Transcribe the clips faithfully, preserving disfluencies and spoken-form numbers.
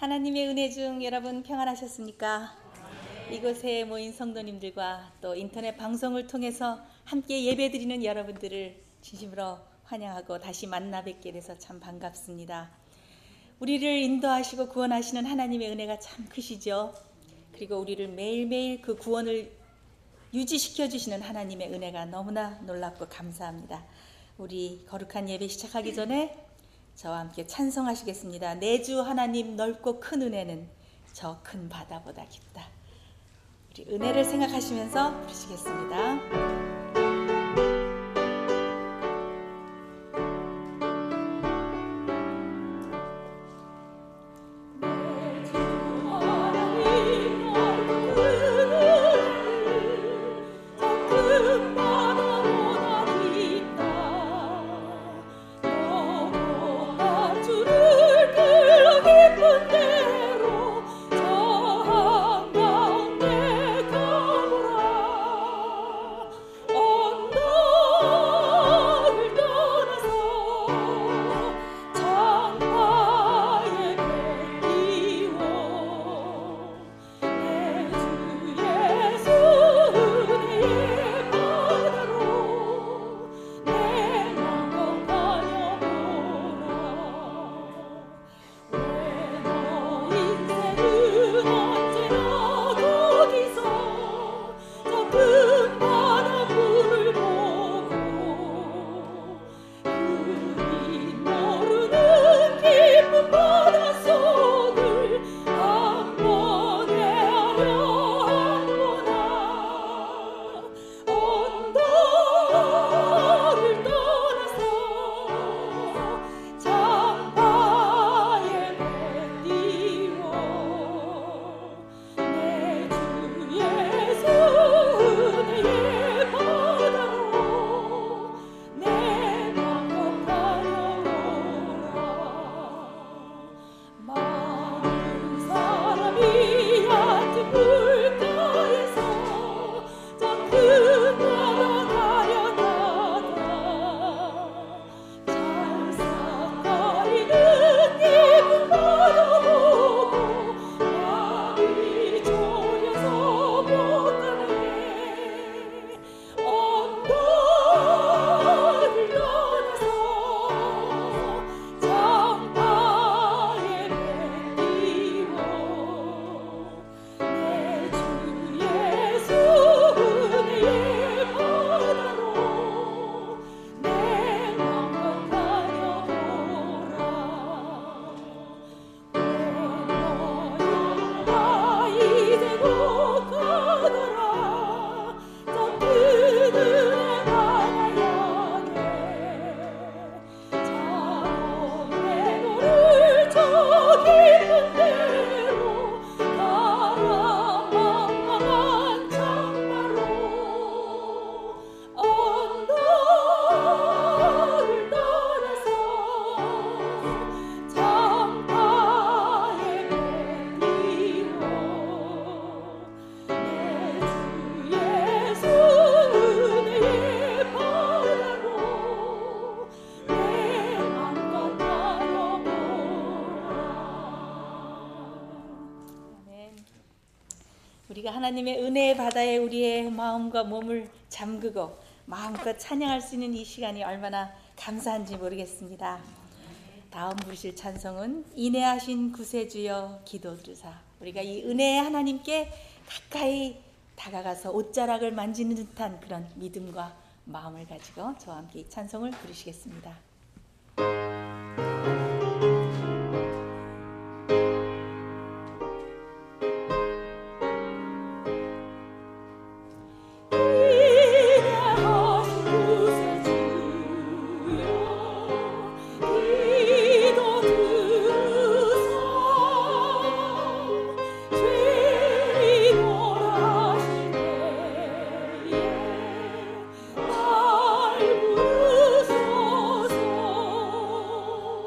하나님의 은혜 중 여러분 평안하셨습니까? 이곳에 모인 성도님들과 또 인터넷 방송을 통해서 함께 예배드리는 여러분들을 진심으로 환영하고 다시 만나 뵙게 돼서 참 반갑습니다. 우리를 인도하시고 구원하시는 하나님의 은혜가 참 크시죠. 그리고 우리를 매일매일 그 구원을 유지시켜 주시는 하나님의 은혜가 너무나 놀랍고 감사합니다. 우리 거룩한 예배 시작하기 전에 저와 함께 찬송하시겠습니다. 내 주 하나님 넓고 큰 은혜는 저 큰 바다보다 깊다. 우리 은혜를 생각하시면서 부르시겠습니다. 우리가 하나님의 은혜의 바다에 우리의 마음과 몸을 잠그고 마음껏 찬양할 수 있는 이 시간이 얼마나 감사한지 모르겠습니다. 다음 부르실 찬송은 인애하신 구세주여 기도드리사. 우리가 이 은혜의 하나님께 가까이 다가가서 옷자락을 만지는 듯한 그런 믿음과 마음을 가지고 저와 함께 이 찬송을 부르시겠습니다. 오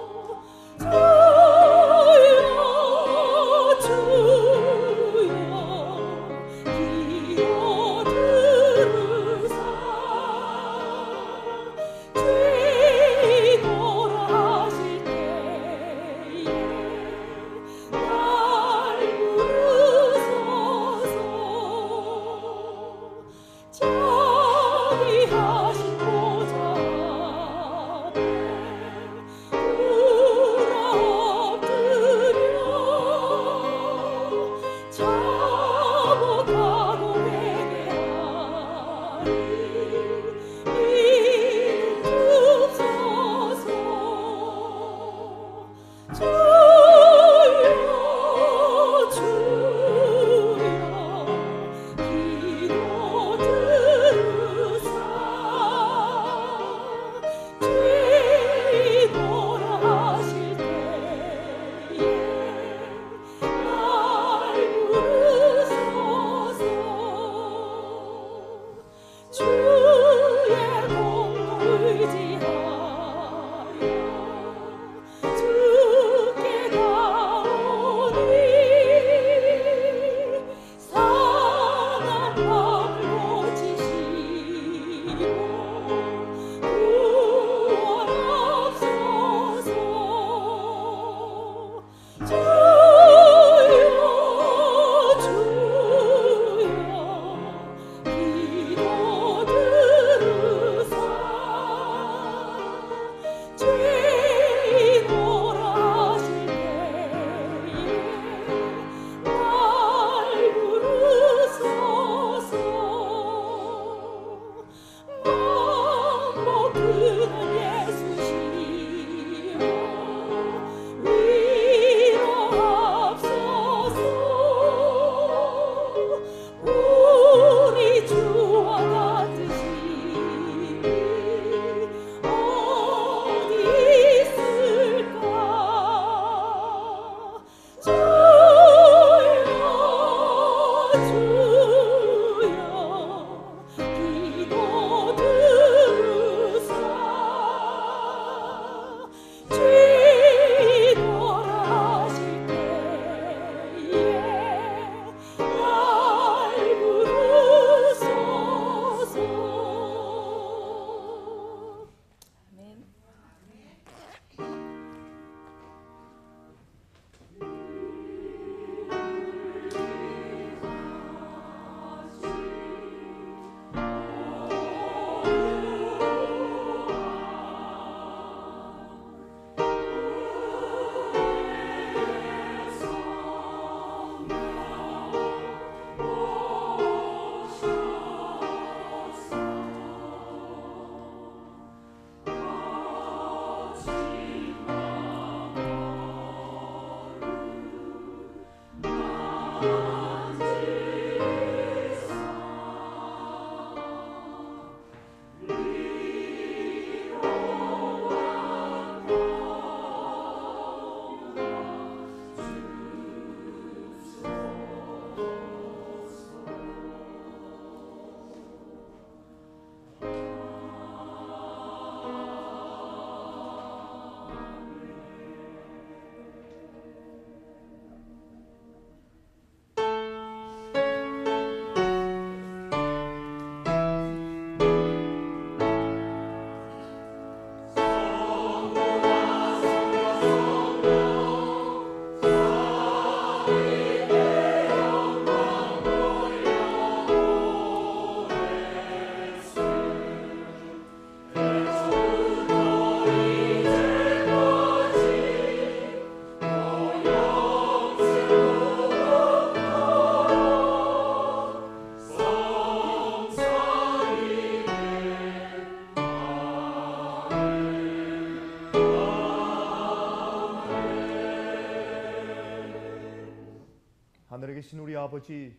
하늘에 계신 우리 아버지,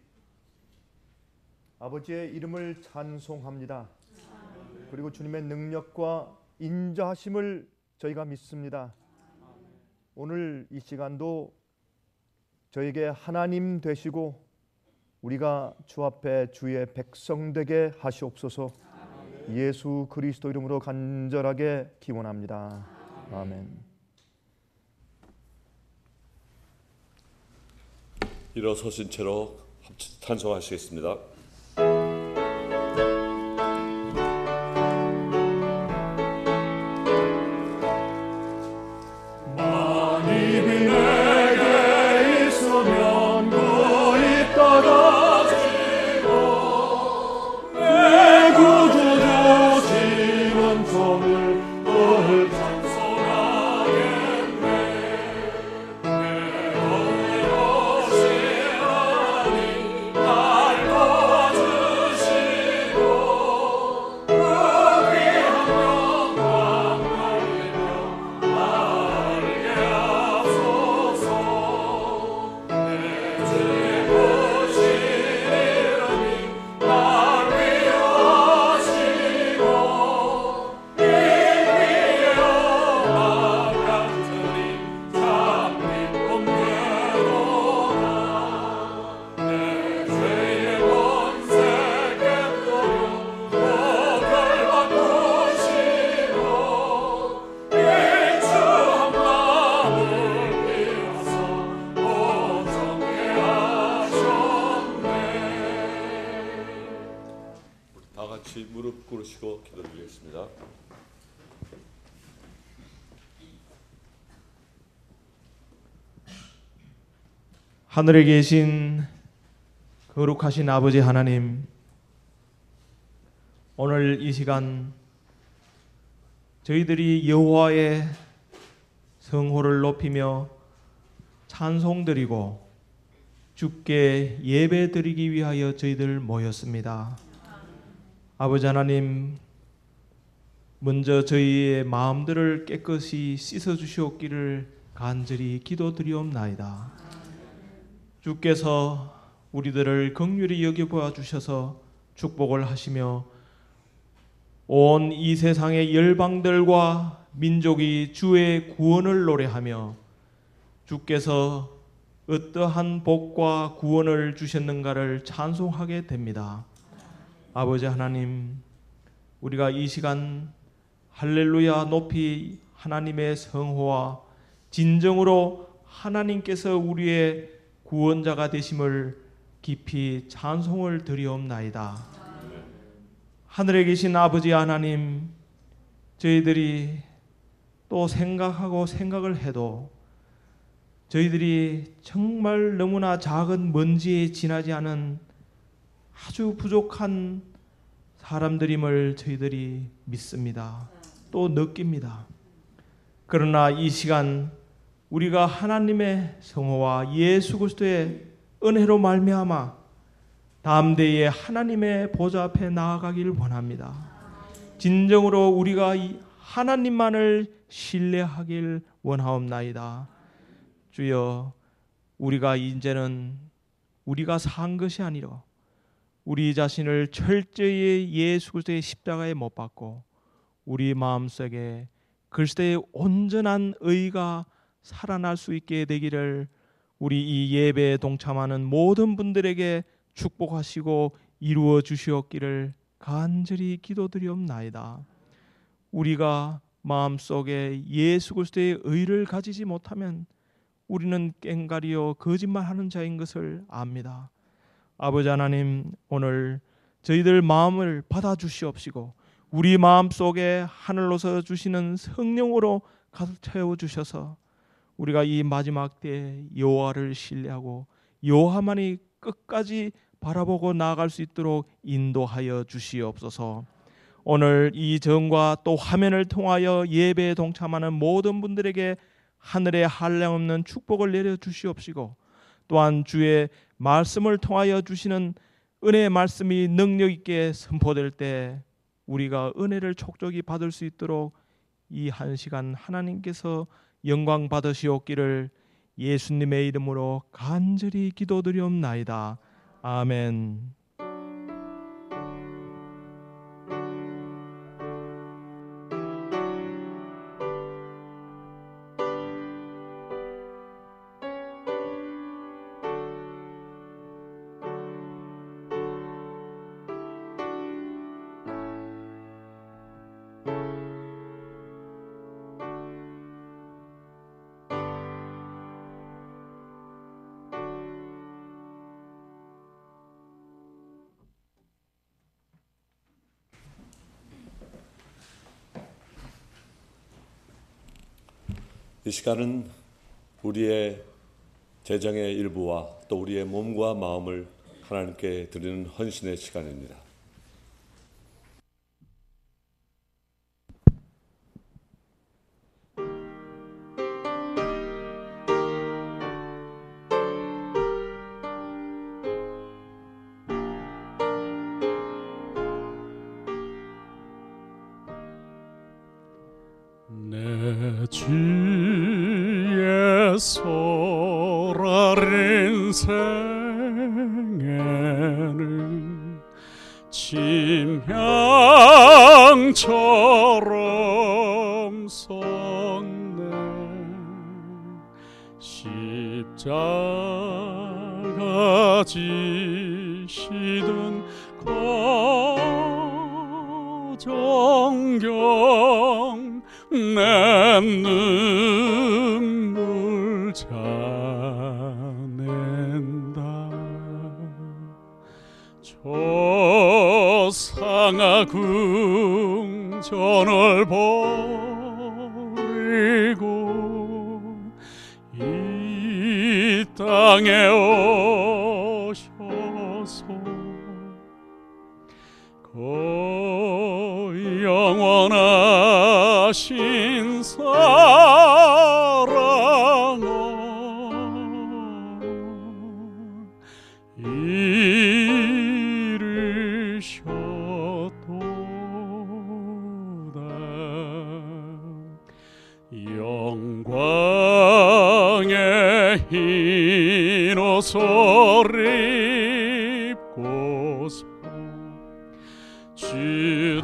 아버지의 이름을 찬송합니다. 그리고 주님의 능력과 인자하심을 저희가 믿습니다. 오늘 이 시간도 저에게 하나님 되시고 우리가 주 앞에 주의 백성 되게 하시옵소서. 예수 그리스도 이름으로 간절하게 기원합니다. 아멘. 일어서신 채로 찬송하시겠습니다. 만입이 내게 있으면 그 있다가 지고 내 구주 주시는 종을 늘 찬송하겠네. 내 영의 오시라니 날 도와주시고 그 귀한 영광 날리며 알게 하소서. 내 주의 보시리니 날 위로하시고 이 귀의 음악 같으니 참 기쁨 되도다. 내 죄의 권세 깨뜨려 복을 바꾸시고 이 추한 마음을 비워서 온전케 하셨네. 다 같이 무릎 꿇으시고 기도드리겠습니다. 하늘에 계신 거룩하신 아버지 하나님, 오늘 이 시간 저희들이 여호와의 성호를 높이며 찬송드리고 주께 예배드리기 위하여 저희들 모였습니다. 아버지 하나님, 먼저 저희의 마음들을 깨끗이 씻어 주시옵기를 간절히 기도드리옵나이다. 주께서 우리들을 긍휼히 여겨보아 주셔서 축복을 하시며 온 이 세상의 열방들과 민족이 주의 구원을 노래하며 주께서 어떠한 복과 구원을 주셨는가를 찬송하게 됩니다. 아버지 하나님, 우리가 이 시간 할렐루야 높이 하나님의 성호와 진정으로 하나님께서 우리의 구원자가 되심을 깊이 찬송을 드리옵나이다. 하늘에 계신 아버지 하나님, 저희들이 또 생각하고 생각을 해도 저희들이 정말 너무나 작은 먼지에 지나지 않은 아주 부족한 사람들임을 저희들이 믿습니다. 또 느낍니다. 그러나 이 시간 우리가 하나님의 성호와 예수 그리스도의 은혜로 말미암아 다음 대에 하나님의 보좌 앞에 나아가기를 원합니다. 진정으로 우리가 이 하나님만을 신뢰하길 원하옵나이다. 주여, 우리가 이제는 우리가 산 것이 아니라 우리 자신을 철저히 예수 그리스도의 십자가에 못 박고 우리 마음속에 그리스도의 온전한 의가 살아날 수 있게 되기를 우리 이 예배에 동참하는 모든 분들에게 축복하시고 이루어 주시옵기를 간절히 기도드리옵나이다. 우리가 마음속에 예수 그리스도의 의를 가지지 못하면 우리는 깽가리요 거짓말하는 자인 것을 압니다. 아버지 하나님, 오늘 저희들 마음을 받아주시옵시고 우리 마음속에 하늘로서 주시는 성령으로 가득 채워주셔서 우리가 이 마지막 때 여호와를 신뢰하고 여호와만이 끝까지 바라보고 나아갈 수 있도록 인도하여 주시옵소서. 오늘 이 전과 또 화면을 통하여 예배에 동참하는 모든 분들에게 하늘의 한량없는 축복을 내려 주시옵시고 또한 주의 말씀을 통하여 주시는 은혜의 말씀이 능력 있게 선포될 때 우리가 은혜를 촉촉히 받을 수 있도록 이 한 시간 하나님께서 영광 받으시옵기를 예수님의 이름으로 간절히 기도드리옵나이다. 아멘. 이 시간은 우리의 재정의 일부와 또 우리의 몸과 마음을 하나님께 드리는 헌신의 시간입니다. 내 주의 소랄 인생에는 침향처럼 섰네. 십자가 지시던 거정경 내 눈물 자낸다. 조상아 궁전을 버리고 이 땅에 오셔서 그 영원하신 사랑을 이루셨도다. 영광의 흰 옷을 입고서 주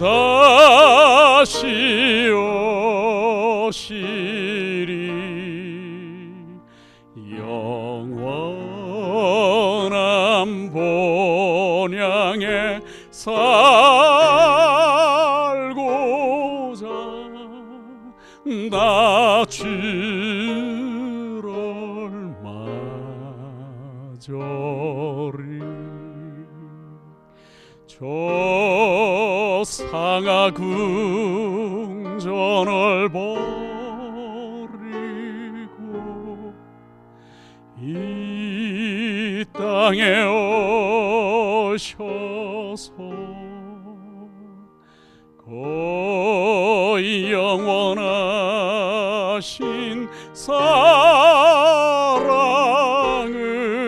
다시 오시리. 영원한 본향에 살고자 나 주를 맞으리. 조상아 궁전을 버리고 이 땅에 오셔서 그 영원하신 사랑을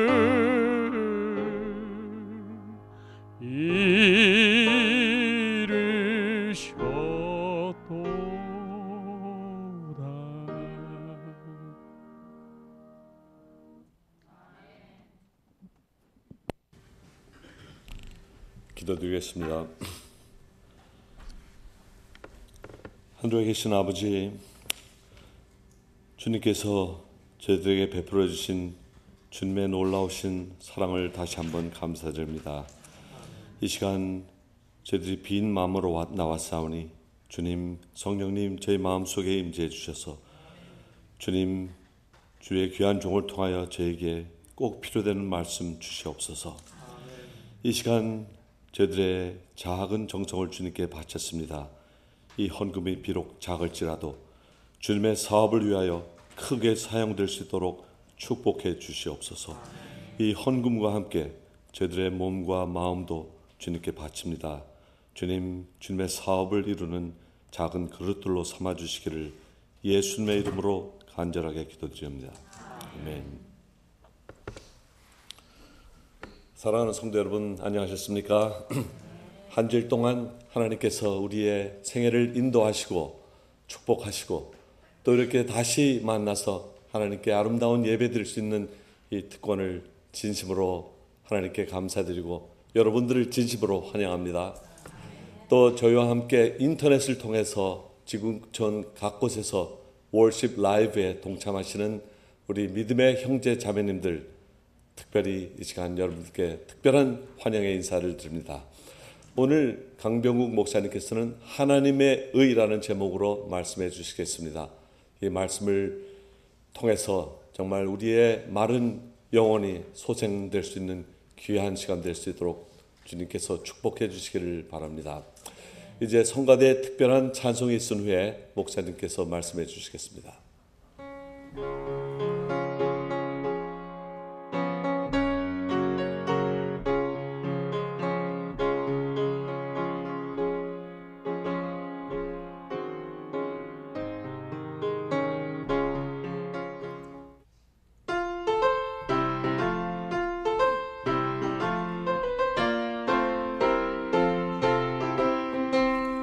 이루셨도다. 기도드리겠습니다. 하늘에 계신 아버지, 주님께서 저희들에게 베풀어 주신 주님의 놀라우신 사랑을 다시 한번 감사드립니다. 이 시간 저희들이 빈 마음으로 나왔사오니 주님, 성령님 저희 마음속에 임재해 주셔서 주님, 주의 귀한 종을 통하여 저에게 꼭 필요되는 말씀 주시옵소서. 이 시간 저희들의 작은 정성을 주님께 바쳤습니다. 이 헌금이 비록 작을지라도 주님의 사업을 위하여 크게 사용될 수 있도록 축복해 주시옵소서. 이 헌금과 함께 저희들의 몸과 마음도 주님께 바칩니다. 주님, 주님의 사업을 이루는 작은 그릇들로 삼아 주시기를 예수님의 이름으로 간절하게 기도드립니다. 아멘. 사랑하는 성도 여러분, 안녕하셨습니까? 한 주일 동안 하나님께서 우리의 생애를 인도하시고 축복하시고 또 이렇게 다시 만나서 하나님께 아름다운 예배 드릴 수 있는 이 특권을 진심으로 하나님께 감사드리고 여러분들을 진심으로 환영합니다. 또 저희와 함께 인터넷을 통해서 지금 전 각 곳에서 월십 라이브에 동참하시는 우리 믿음의 형제 자매님들, 특별히 이 시간 여러분께 특별한 환영의 인사를 드립니다. 오늘 강병국 목사님께서는 하나님의 의라는 제목으로 말씀해 주시겠습니다. 이 말씀을 통해서 정말 우리의 마른 영혼이 소생될 수 있는 귀한 시간 될 수 있도록 주님께서 축복해 주시기를 바랍니다. 이제 성가대에 특별한 찬송이 있은 후에 목사님께서 말씀해 주시겠습니다.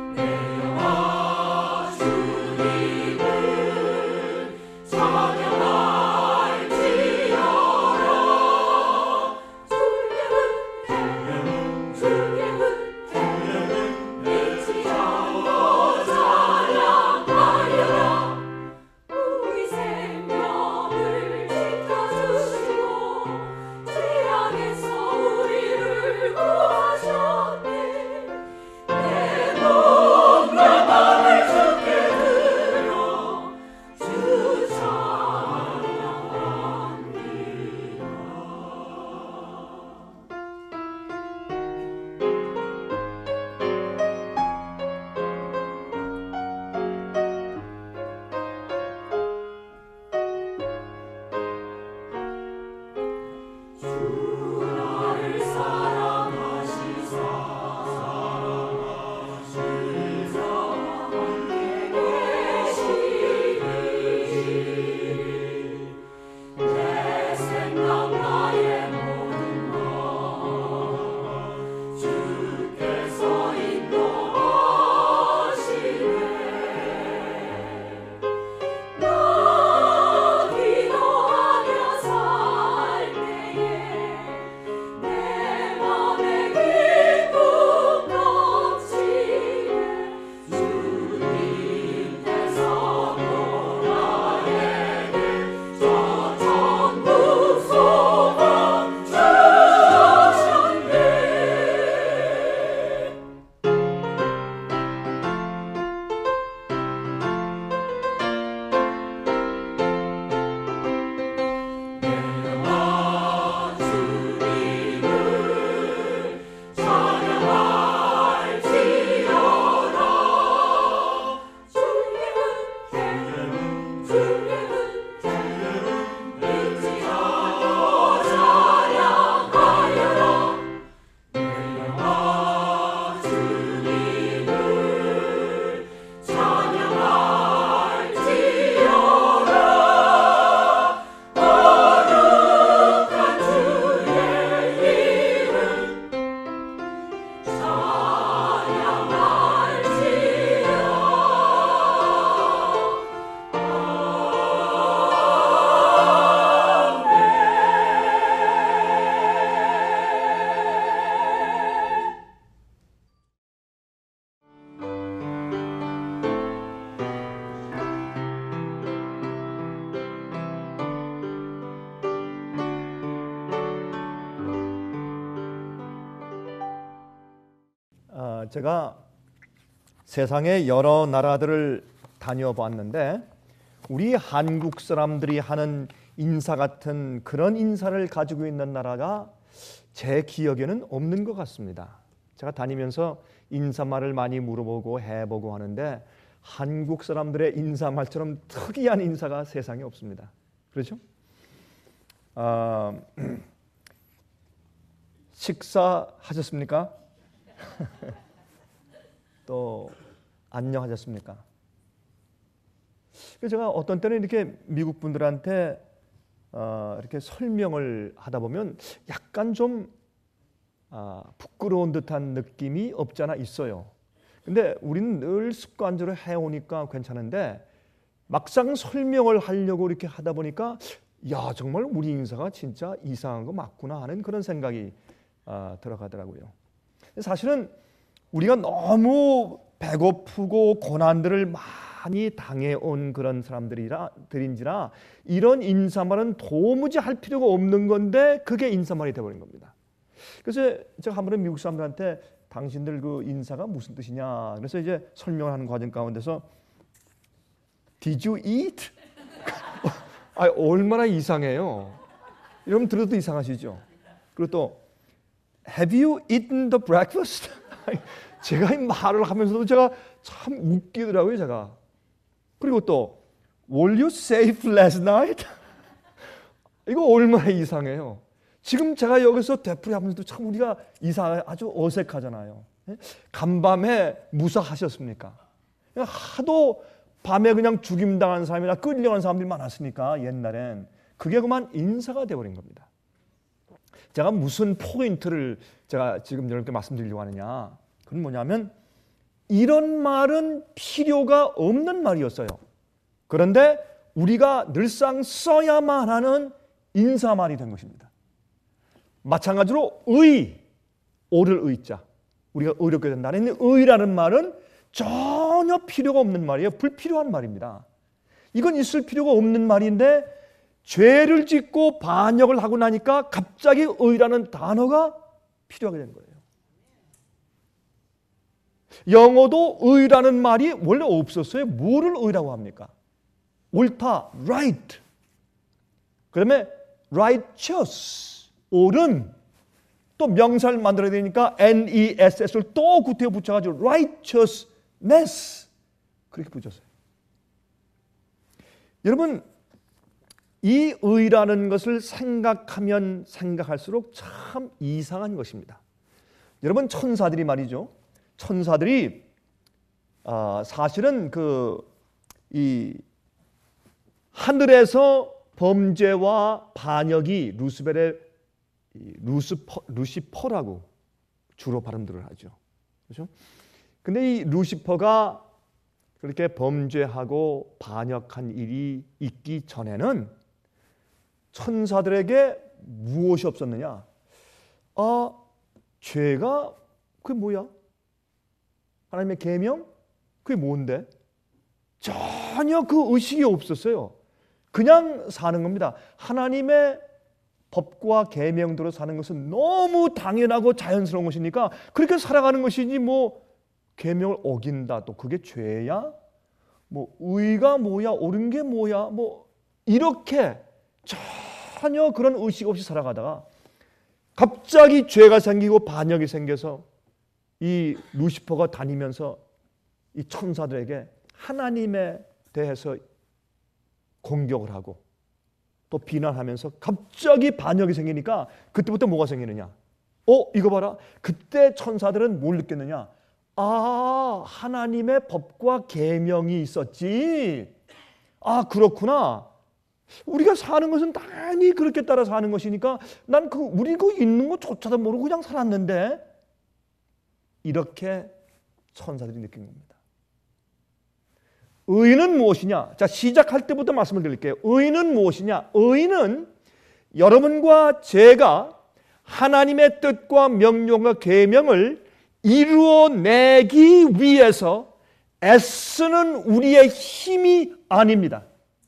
찬양하 제가 세상의 여러 나라들을 다녀봤는데 우리 한국 사람들이 하는 인사 같은 그런 인사를 가지고 있는 나라가 제 기억에는 없는 것 같습니다. 제가 다니면서 인사말을 많이 물어보고 해보고 하는데 한국 사람들의 인사말처럼 특이한 인사가 세상에 없습니다. 그렇죠? 아, 식사하셨습니까? 또 안녕하셨습니까? 그래서 제가 어떤 때는 이렇게 미국 분들한테 어, 이렇게 설명을 하다 보면 약간 좀 아, 부끄러운 듯한 느낌이 없잖아 있어요. 근데 우리는 늘 습관적으로 해오니까 괜찮은데 막상 설명을 하려고 이렇게 하다 보니까 야 정말 우리 인사가 진짜 이상한 거 맞구나 하는 그런 생각이 아, 들어가더라고요. 사실은 우리가 너무 배고프고 고난들을 많이 당해온 그런 사람들이라 들인지라 이런 인사말은 도무지 할 필요가 없는 건데 그게 인사말이 되어버린 겁니다. 그래서 제가 한 번은 미국 사람들한테 당신들 그 인사가 무슨 뜻이냐 그래서 이제 설명을 하는 과정 가운데서 Did you eat? 아, 얼마나 이상해요. 여러분 들어도 이상하시죠? 그리고 또 Have you eaten the breakfast? 제가 이 말을 하면서도 제가 참 웃기더라고요, 제가. 그리고 또 Were you safe last night? 이거 얼마나 이상해요. 지금 제가 여기서 되풀이 하면서도 참 우리가 이상 아주 어색하잖아요. 간밤에 무사하셨습니까? 하도 밤에 그냥 죽임당한 사람이나 끌려간 사람들이 많았으니까 옛날엔 그게 그만 인사가 되어버린 겁니다. 제가 무슨 포인트를 제가 지금 여러분께 말씀드리려고 하느냐, 그건 뭐냐면 이런 말은 필요가 없는 말이었어요. 그런데 우리가 늘상 써야만 하는 인사말이 된 것입니다. 마찬가지로 의, 오를 의자, 우리가 의롭게 된다는 의라는 말은 전혀 필요가 없는 말이에요. 불필요한 말입니다. 이건 있을 필요가 없는 말인데 죄를 짓고 반역을 하고 나니까 갑자기 의라는 단어가 필요하게 된 거예요. 영어도 의라는 말이 원래 없었어요. 뭐를 의라고 합니까? 옳다, right. 그 다음에 righteous, 옳은. 또 명사를 만들어야 되니까 ness를 또 구태여 붙여가지고 righteousness 그렇게 붙였어요. 여러분 이 의라는 것을 생각하면 생각할수록 참 이상한 것입니다. 여러분 천사들이 말이죠. 천사들이 아, 사실은 그 이 하늘에서 범죄와 반역이 루스벨의 루스퍼, 루시퍼라고 주로 발음들을 하죠. 그렇죠? 근데 이 루시퍼가 그렇게 범죄하고 반역한 일이 있기 전에는 천사들에게 무엇이 없었느냐? 아, 죄가 그게 뭐야? 하나님의 계명? 그게 뭔데? 전혀 그 의식이 없었어요. 그냥 사는 겁니다. 하나님의 법과 계명대로 사는 것은 너무 당연하고 자연스러운 것이니까 그렇게 살아가는 것이지 뭐 계명을 어긴다 또 그게 죄야? 뭐 의가 뭐야? 옳은 게 뭐야? 뭐 이렇게 전혀 그런 의식 없이 살아가다가 갑자기 죄가 생기고 반역이 생겨서 이 루시퍼가 다니면서 이 천사들에게 하나님에 대해서 공격을 하고 또 비난하면서 갑자기 반역이 생기니까 그때부터 뭐가 생기느냐? 어? 이거 봐라. 그때 천사들은 뭘 느꼈느냐? 아, 하나님의 법과 계명이 있었지. 아, 그렇구나. 우리가 사는 것은 당연히 그렇게 따라 사는 것이니까 난 그 우리 그 있는 것조차도 모르고 그냥 살았는데 이렇게 천사들이 느낀 겁니다. 의는 무엇이냐? 자, 시작할 때부터 말씀을 드릴게요. 의는 무엇이냐? 의는 여러분과 제가 하나님의 뜻과 명령과 계명을 이루어내기 위해서 애쓰는 우리의 힘이 아닙니다.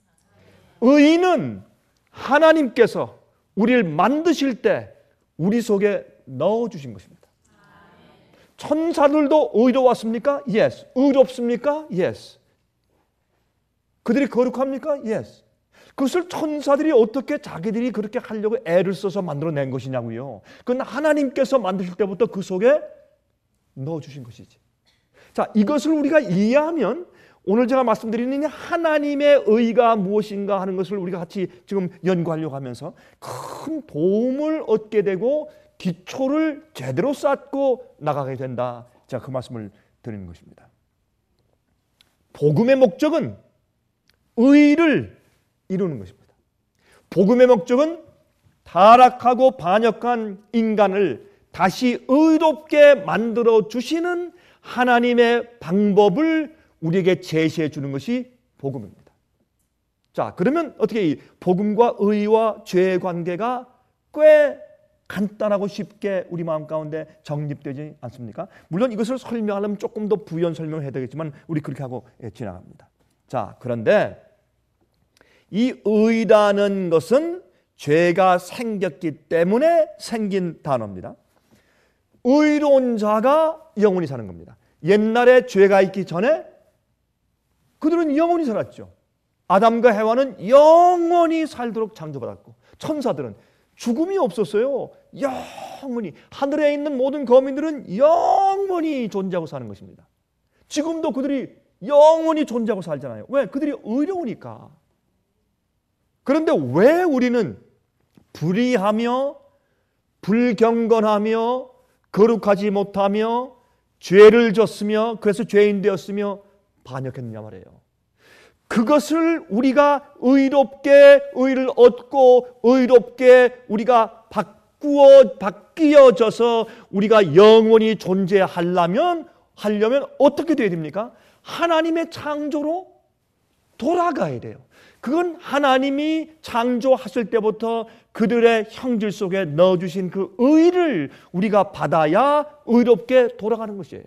의는 하나님께서 우리를 만드실 때 우리 속에 넣어주신 것입니다. 천사들도 의로웠습니까? Yes. 의롭습니까? Yes. 그들이 거룩합니까? Yes. 그것을 천사들이 어떻게 자기들이 그렇게 하려고 애를 써서 만들어낸 것이냐고요. 그건 하나님께서 만드실 때부터 그 속에 넣어주신 것이지. 자, 이것을 우리가 이해하면 오늘 제가 말씀드리는 하나님의 의가 무엇인가 하는 것을 우리가 같이 지금 연구하려고 하면서 큰 도움을 얻게 되고 기초를 제대로 쌓고 나가게 된다. 제가 그 말씀을 드리는 것입니다. 복음의 목적은 의를 이루는 것입니다. 복음의 목적은 타락하고 반역한 인간을 다시 의롭게 만들어 주시는 하나님의 방법을 우리에게 제시해 주는 것이 복음입니다. 자, 그러면 어떻게 이 복음과 의와 죄의 관계가 꽤 간단하고 쉽게 우리 마음 가운데 정립되지 않습니까? 물론 이것을 설명하려면 조금 더 부연 설명을 해야 되겠지만 우리 그렇게 하고 지나갑니다. 자, 그런데 이 의라는 것은 죄가 생겼기 때문에 생긴 단어입니다. 의로운 자가 영원히 사는 겁니다. 옛날에 죄가 있기 전에 그들은 영원히 살았죠. 아담과 해와는 영원히 살도록 창조받았고 천사들은 죽음이 없었어요. 영원히. 하늘에 있는 모든 거민들은 영원히 존재하고 사는 것입니다. 지금도 그들이 영원히 존재하고 살잖아요. 왜? 그들이 의로우니까. 그런데 왜 우리는 불의하며 불경건하며 거룩하지 못하며 죄를 졌으며 그래서 죄인 되었으며 반역했느냐 말이에요. 그것을 우리가 의롭게 의를 얻고 의롭게 우리가 바꾸어 바뀌어져서 우리가 영원히 존재하려면 하려면 어떻게 돼야 됩니까? 하나님의 창조로 돌아가야 돼요. 그건 하나님이 창조하실 때부터 그들의 형질 속에 넣어주신 그 의를 우리가 받아야 의롭게 돌아가는 것이에요.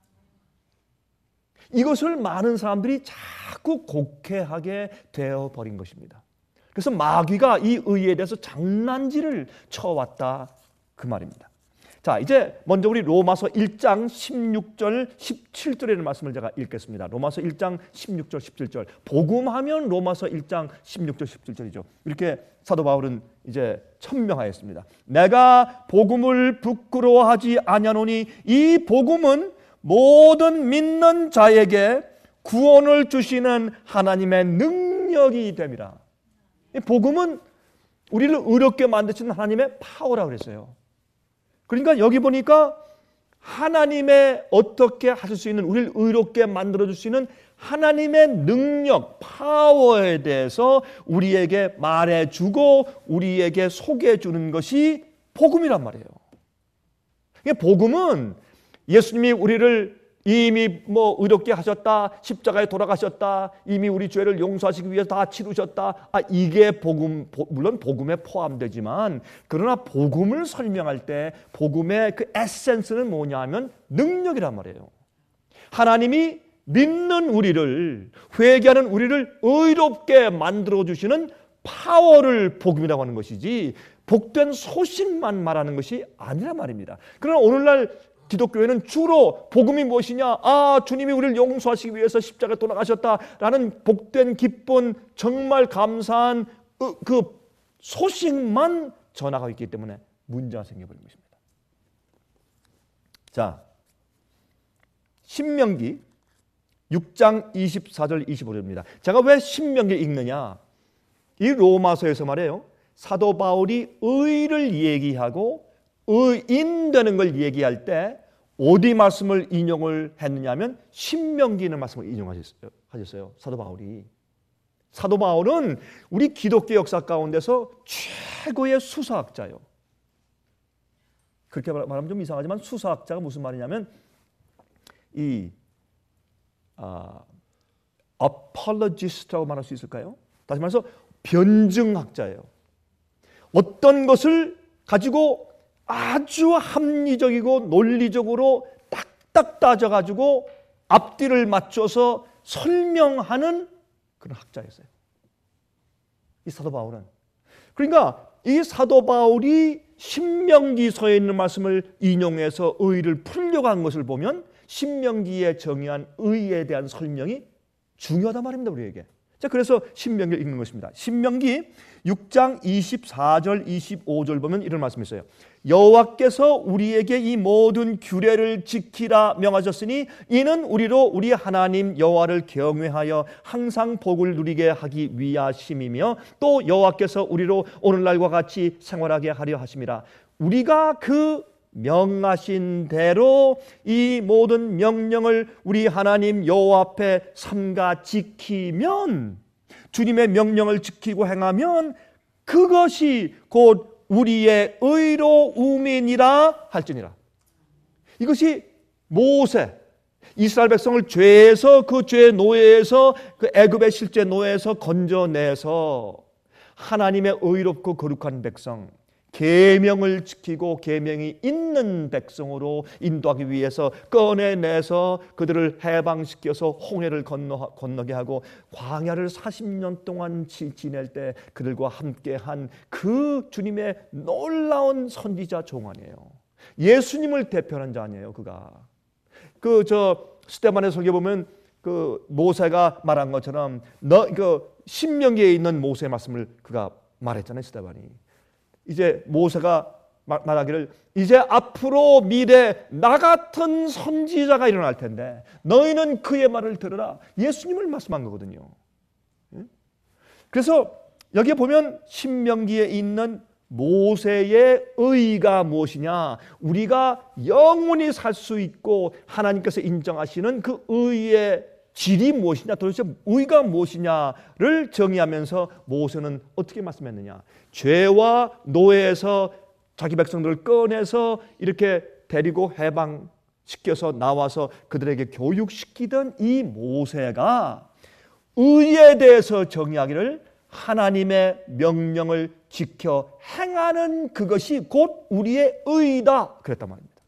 이것을 많은 사람들이 자꾸 곡해하게 되어버린 것입니다. 그래서 마귀가 이 의에 대해서 장난질을 쳐왔다 그 말입니다. 자, 이제 먼저 우리 로마서 일 장 십육 절 십칠 절의 말씀을 제가 읽겠습니다. 로마서 일 장 십육 절 십칠 절. 복음하면 로마서 일 장 십육 절 십칠 절이죠. 이렇게 사도 바울은 이제 천명하였습니다. 내가 복음을 부끄러워하지 아니하노니 이 복음은 모든 믿는 자에게 구원을 주시는 하나님의 능력이 됨이라. 이 복음은 우리를 의롭게 만드시는 하나님의 파워라고 그랬어요. 그러니까 여기 보니까 하나님의 어떻게 하실 수 있는, 우리를 의롭게 만들어줄 수 있는 하나님의 능력, 파워에 대해서 우리에게 말해주고 우리에게 소개해주는 것이 복음이란 말이에요. 복음은 예수님이 우리를 이미 뭐 의롭게 하셨다, 십자가에 돌아가셨다, 이미 우리 죄를 용서하시기 위해서 다 치르셨다. 아, 이게 복음, 물론 복음에 포함되지만, 그러나 복음을 설명할 때 복음의 그 에센스는 뭐냐 하면 능력이란 말이에요. 하나님이 믿는 우리를, 회개하는 우리를 의롭게 만들어주시는 파워를 복음이라고 하는 것이지 복된 소식만 말하는 것이 아니란 말입니다. 그러나 오늘날 기독교회는 주로 복음이 무엇이냐? 아, 주님이 우리를 용서하시기 위해서 십자가에 돌아가셨다라는 복된 기쁜 정말 감사한 그 소식만 전하고 있기 때문에 문제가 생겨버린 것입니다. 자, 신명기 육 장 이십사 절 이십오 절입니다. 제가 왜 신명기 읽느냐? 이 로마서에서 말이에요. 사도 바울이 의를 얘기하고 의인 되는 걸 얘기할 때 어디 말씀을 인용을 했느냐 하면 신명기는 말씀을 인용하셨어요. 하셨어요. 사도 바울이. 사도 바울은 우리 기독교 역사 가운데서 최고의 수사학자예요. 그렇게 말하면 좀 이상하지만 수사학자가 무슨 말이냐면 이 아, apologist라고 말할 수 있을까요? 다시 말해서 변증학자예요. 어떤 것을 가지고 아주 합리적이고 논리적으로 딱딱 따져가지고 앞뒤를 맞춰서 설명하는 그런 학자였어요. 이 사도 바울은. 그러니까 이 사도 바울이 신명기서에 있는 말씀을 인용해서 의를 풀려고 한 것을 보면 신명기에 정의한 의에 대한 설명이 중요하단 말입니다, 우리에게. 자, 그래서 신명기를 읽는 것입니다. 신명기 육 장 이십사 절 이십오 절 보면 이런 말씀이 있어요. 여호와께서 우리에게 이 모든 규례를 지키라 명하셨으니 이는 우리로 우리 하나님 여호와를 경외하여 항상 복을 누리게 하기 위하심이며 또 여호와께서 우리로 오늘날과 같이 생활하게 하려 하심이라. 우리가 그 명하신 대로 이 모든 명령을 우리 하나님 여호와 앞에 삼가 지키면, 주님의 명령을 지키고 행하면 그것이 곧 우리의 의로움이니라 할지니라. 이것이 모세, 이스라엘 백성을 죄에서, 그 죄의 노예에서, 그 애굽의 실제 노예에서 건져내서 하나님의 의롭고 거룩한 백성, 계명을 지키고 계명이 있는 백성으로 인도하기 위해서 꺼내내서 그들을 해방시켜서 홍해를 건너, 건너게 하고 광야를 사십 년 동안 지, 지낼 때 그들과 함께한 그 주님의 놀라운 선지자 종아니에요. 예수님을 대표하는 자 아니에요, 그가. 그 저 스데반의 설교 보면 그 모세가 말한 것처럼 너 그 신명기에 있는 모세의 말씀을 그가 말했잖아요, 스데반이. 이제 모세가 말하기를 이제 앞으로 미래 나 같은 선지자가 일어날 텐데 너희는 그의 말을 들으라. 예수님을 말씀한 거거든요. 그래서 여기에 보면 신명기에 있는 모세의 의가 무엇이냐, 우리가 영원히 살 수 있고 하나님께서 인정하시는 그 의의 질이 무엇이냐, 도대체 의가 무엇이냐를 정의하면서 모세는 어떻게 말씀했느냐. 죄와 노예에서 자기 백성들을 꺼내서 이렇게 데리고 해방시켜서 나와서 그들에게 교육시키던 이 모세가 의에 대해서 정의하기를 하나님의 명령을 지켜 행하는 그것이 곧 우리의 의다 그랬단 말입니다.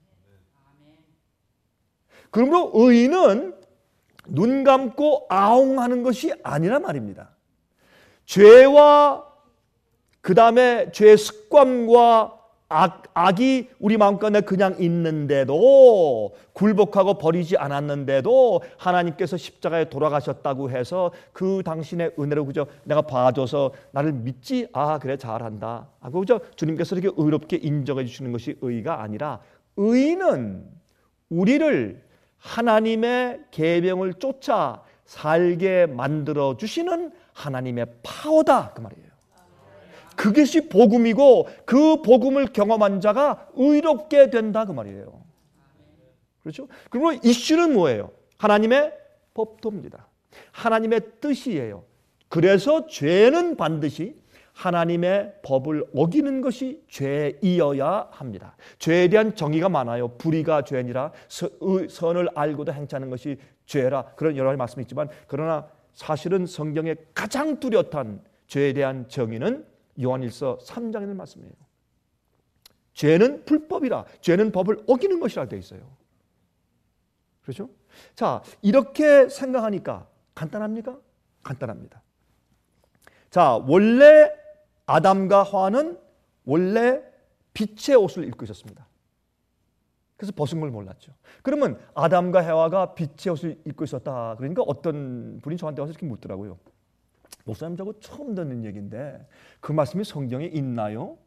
그러므로 의는 눈 감고 아웅하는 것이 아니란 말입니다. 죄와 그 다음에 죄의 습관과 악, 악이 우리 마음가운데 그냥 있는데도, 굴복하고 버리지 않았는데도 하나님께서 십자가에 돌아가셨다고 해서 그 당신의 은혜로 그저 내가 봐줘서 나를 믿지, 아 그래 잘한다 하고 그저 주님께서 이렇게 의롭게 인정해 주시는 것이 의가 아니라, 의는 우리를 하나님의 계명을 쫓아 살게 만들어 주시는 하나님의 파워다 그 말이에요. 그것이 복음이고 그 복음을 경험한 자가 의롭게 된다 그 말이에요. 그렇죠? 그러므로 이슈는 뭐예요? 하나님의 법도입니다. 하나님의 뜻이에요. 그래서 죄는 반드시 하나님의 법을 어기는 것이 죄이어야 합니다. 죄에 대한 정의가 많아요. 불의가 죄니라, 선을 알고도 행치 않는 것이 죄라, 그런 여러 가지 말씀이 있지만, 그러나 사실은 성경의 가장 뚜렷한 죄에 대한 정의는 요한일서 삼 장에 있는 말씀이에요. 죄는 불법이라, 죄는 법을 어기는 것이라 되어 있어요. 그렇죠? 자, 이렇게 생각하니까 간단합니까? 간단합니다. 자, 원래 아담과 하와는 원래 빛의 옷을 입고 있었습니다. 그래서 벗은 걸 몰랐죠. 그러면 아담과 해와가 빛의 옷을 입고 있었다, 그러니까 어떤 분이 저한테 와서 이렇게 묻더라고요. 목사님, 저거 처음 듣는 얘기인데 그 말씀이 성경에 있나요?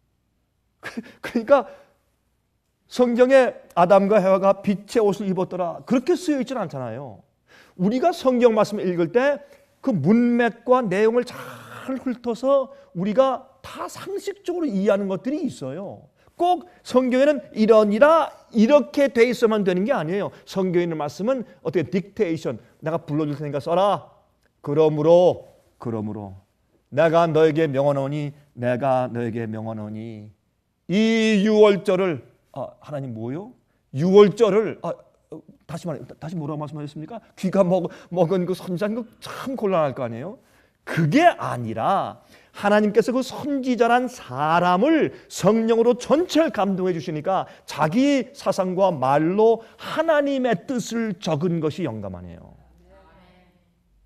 그러니까 성경에 아담과 해와가 빛의 옷을 입었더라 그렇게 쓰여 있지는 않잖아요. 우리가 성경 말씀을 읽을 때 그 문맥과 내용을 잘 훑어서 우리가 다 상식적으로 이해하는 것들이 있어요. 꼭 성경에는 이러니라 이렇게 돼 있어만 되는 게 아니에요. 성경에 있는 말씀은 어떻게 딕테이션, 내가 불러줄 테니까 써라. 그러므로 그러므로 내가 너에게 명하노니 내가 너에게 명하노니 이 유월절을, 아, 하나님 뭐요? 유월절을, 아, 다시 말 다시 뭐라고 말씀하셨습니까? 귀가 먹, 먹은 그 선지자는 참 곤란할 거 아니에요? 그게 아니라 하나님께서 그 선지자란 사람을 성령으로 전체를 감동해 주시니까 자기 사상과 말로 하나님의 뜻을 적은 것이 영감 아니에요.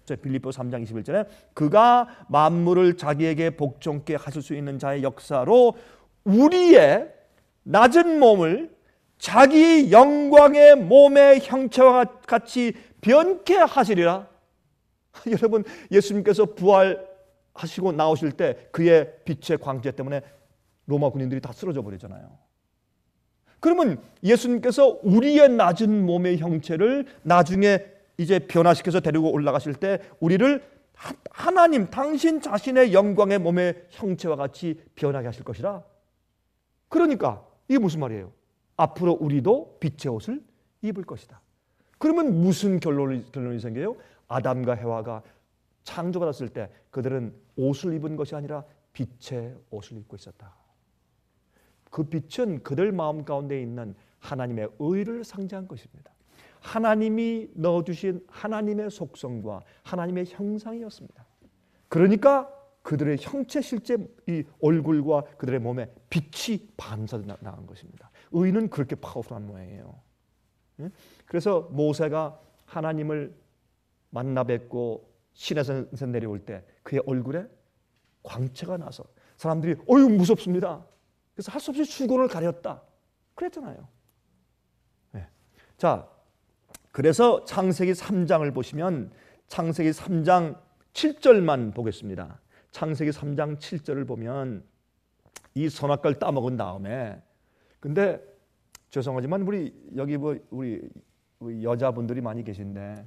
빌립보 삼 장 이십일 절에 그가 만물을 자기에게 복종케 하실 수 있는 자의 역사로 우리의 낮은 몸을 자기 영광의 몸의 형체와 같이 변케 하시리라. 여러분, 예수님께서 부활하시고 나오실 때 그의 빛의 광채 때문에 로마 군인들이 다 쓰러져 버리잖아요. 그러면 예수님께서 우리의 낮은 몸의 형체를 나중에 이제 변화시켜서 데리고 올라가실 때 우리를 하나님 당신 자신의 영광의 몸의 형체와 같이 변하게 하실 것이라. 그러니까 이게 무슨 말이에요? 앞으로 우리도 빛의 옷을 입을 것이다. 그러면 무슨 결론이, 결론이 생겨요? 아담과 해와가 창조받았을 때 그들은 옷을 입은 것이 아니라 빛의 옷을 입고 있었다. 그 빛은 그들 마음 가운데 있는 하나님의 의를 상징한 것입니다. 하나님이 넣어주신 하나님의 속성과 하나님의 형상이었습니다. 그러니까 그들의 형체 실제 이 얼굴과 그들의 몸에 빛이 반사돼 나간 것입니다. 의는 그렇게 파워풀한 모양이에요. 그래서 모세가 하나님을 만나 뵙고 시내에서 내려올 때 그의 얼굴에 광채가 나서 사람들이 어휴 무섭습니다. 그래서 할 수 없이 수건을 가렸다 그랬잖아요. 네. 자, 그래서 창세기 삼 장을 보시면 창세기 삼 장 칠 절만 보겠습니다. 창세기 삼 장 칠 절을 보면 이 선악과를 따먹은 다음에, 근데 죄송하지만 우리 여기 뭐 우리, 우리 여자분들이 많이 계신데,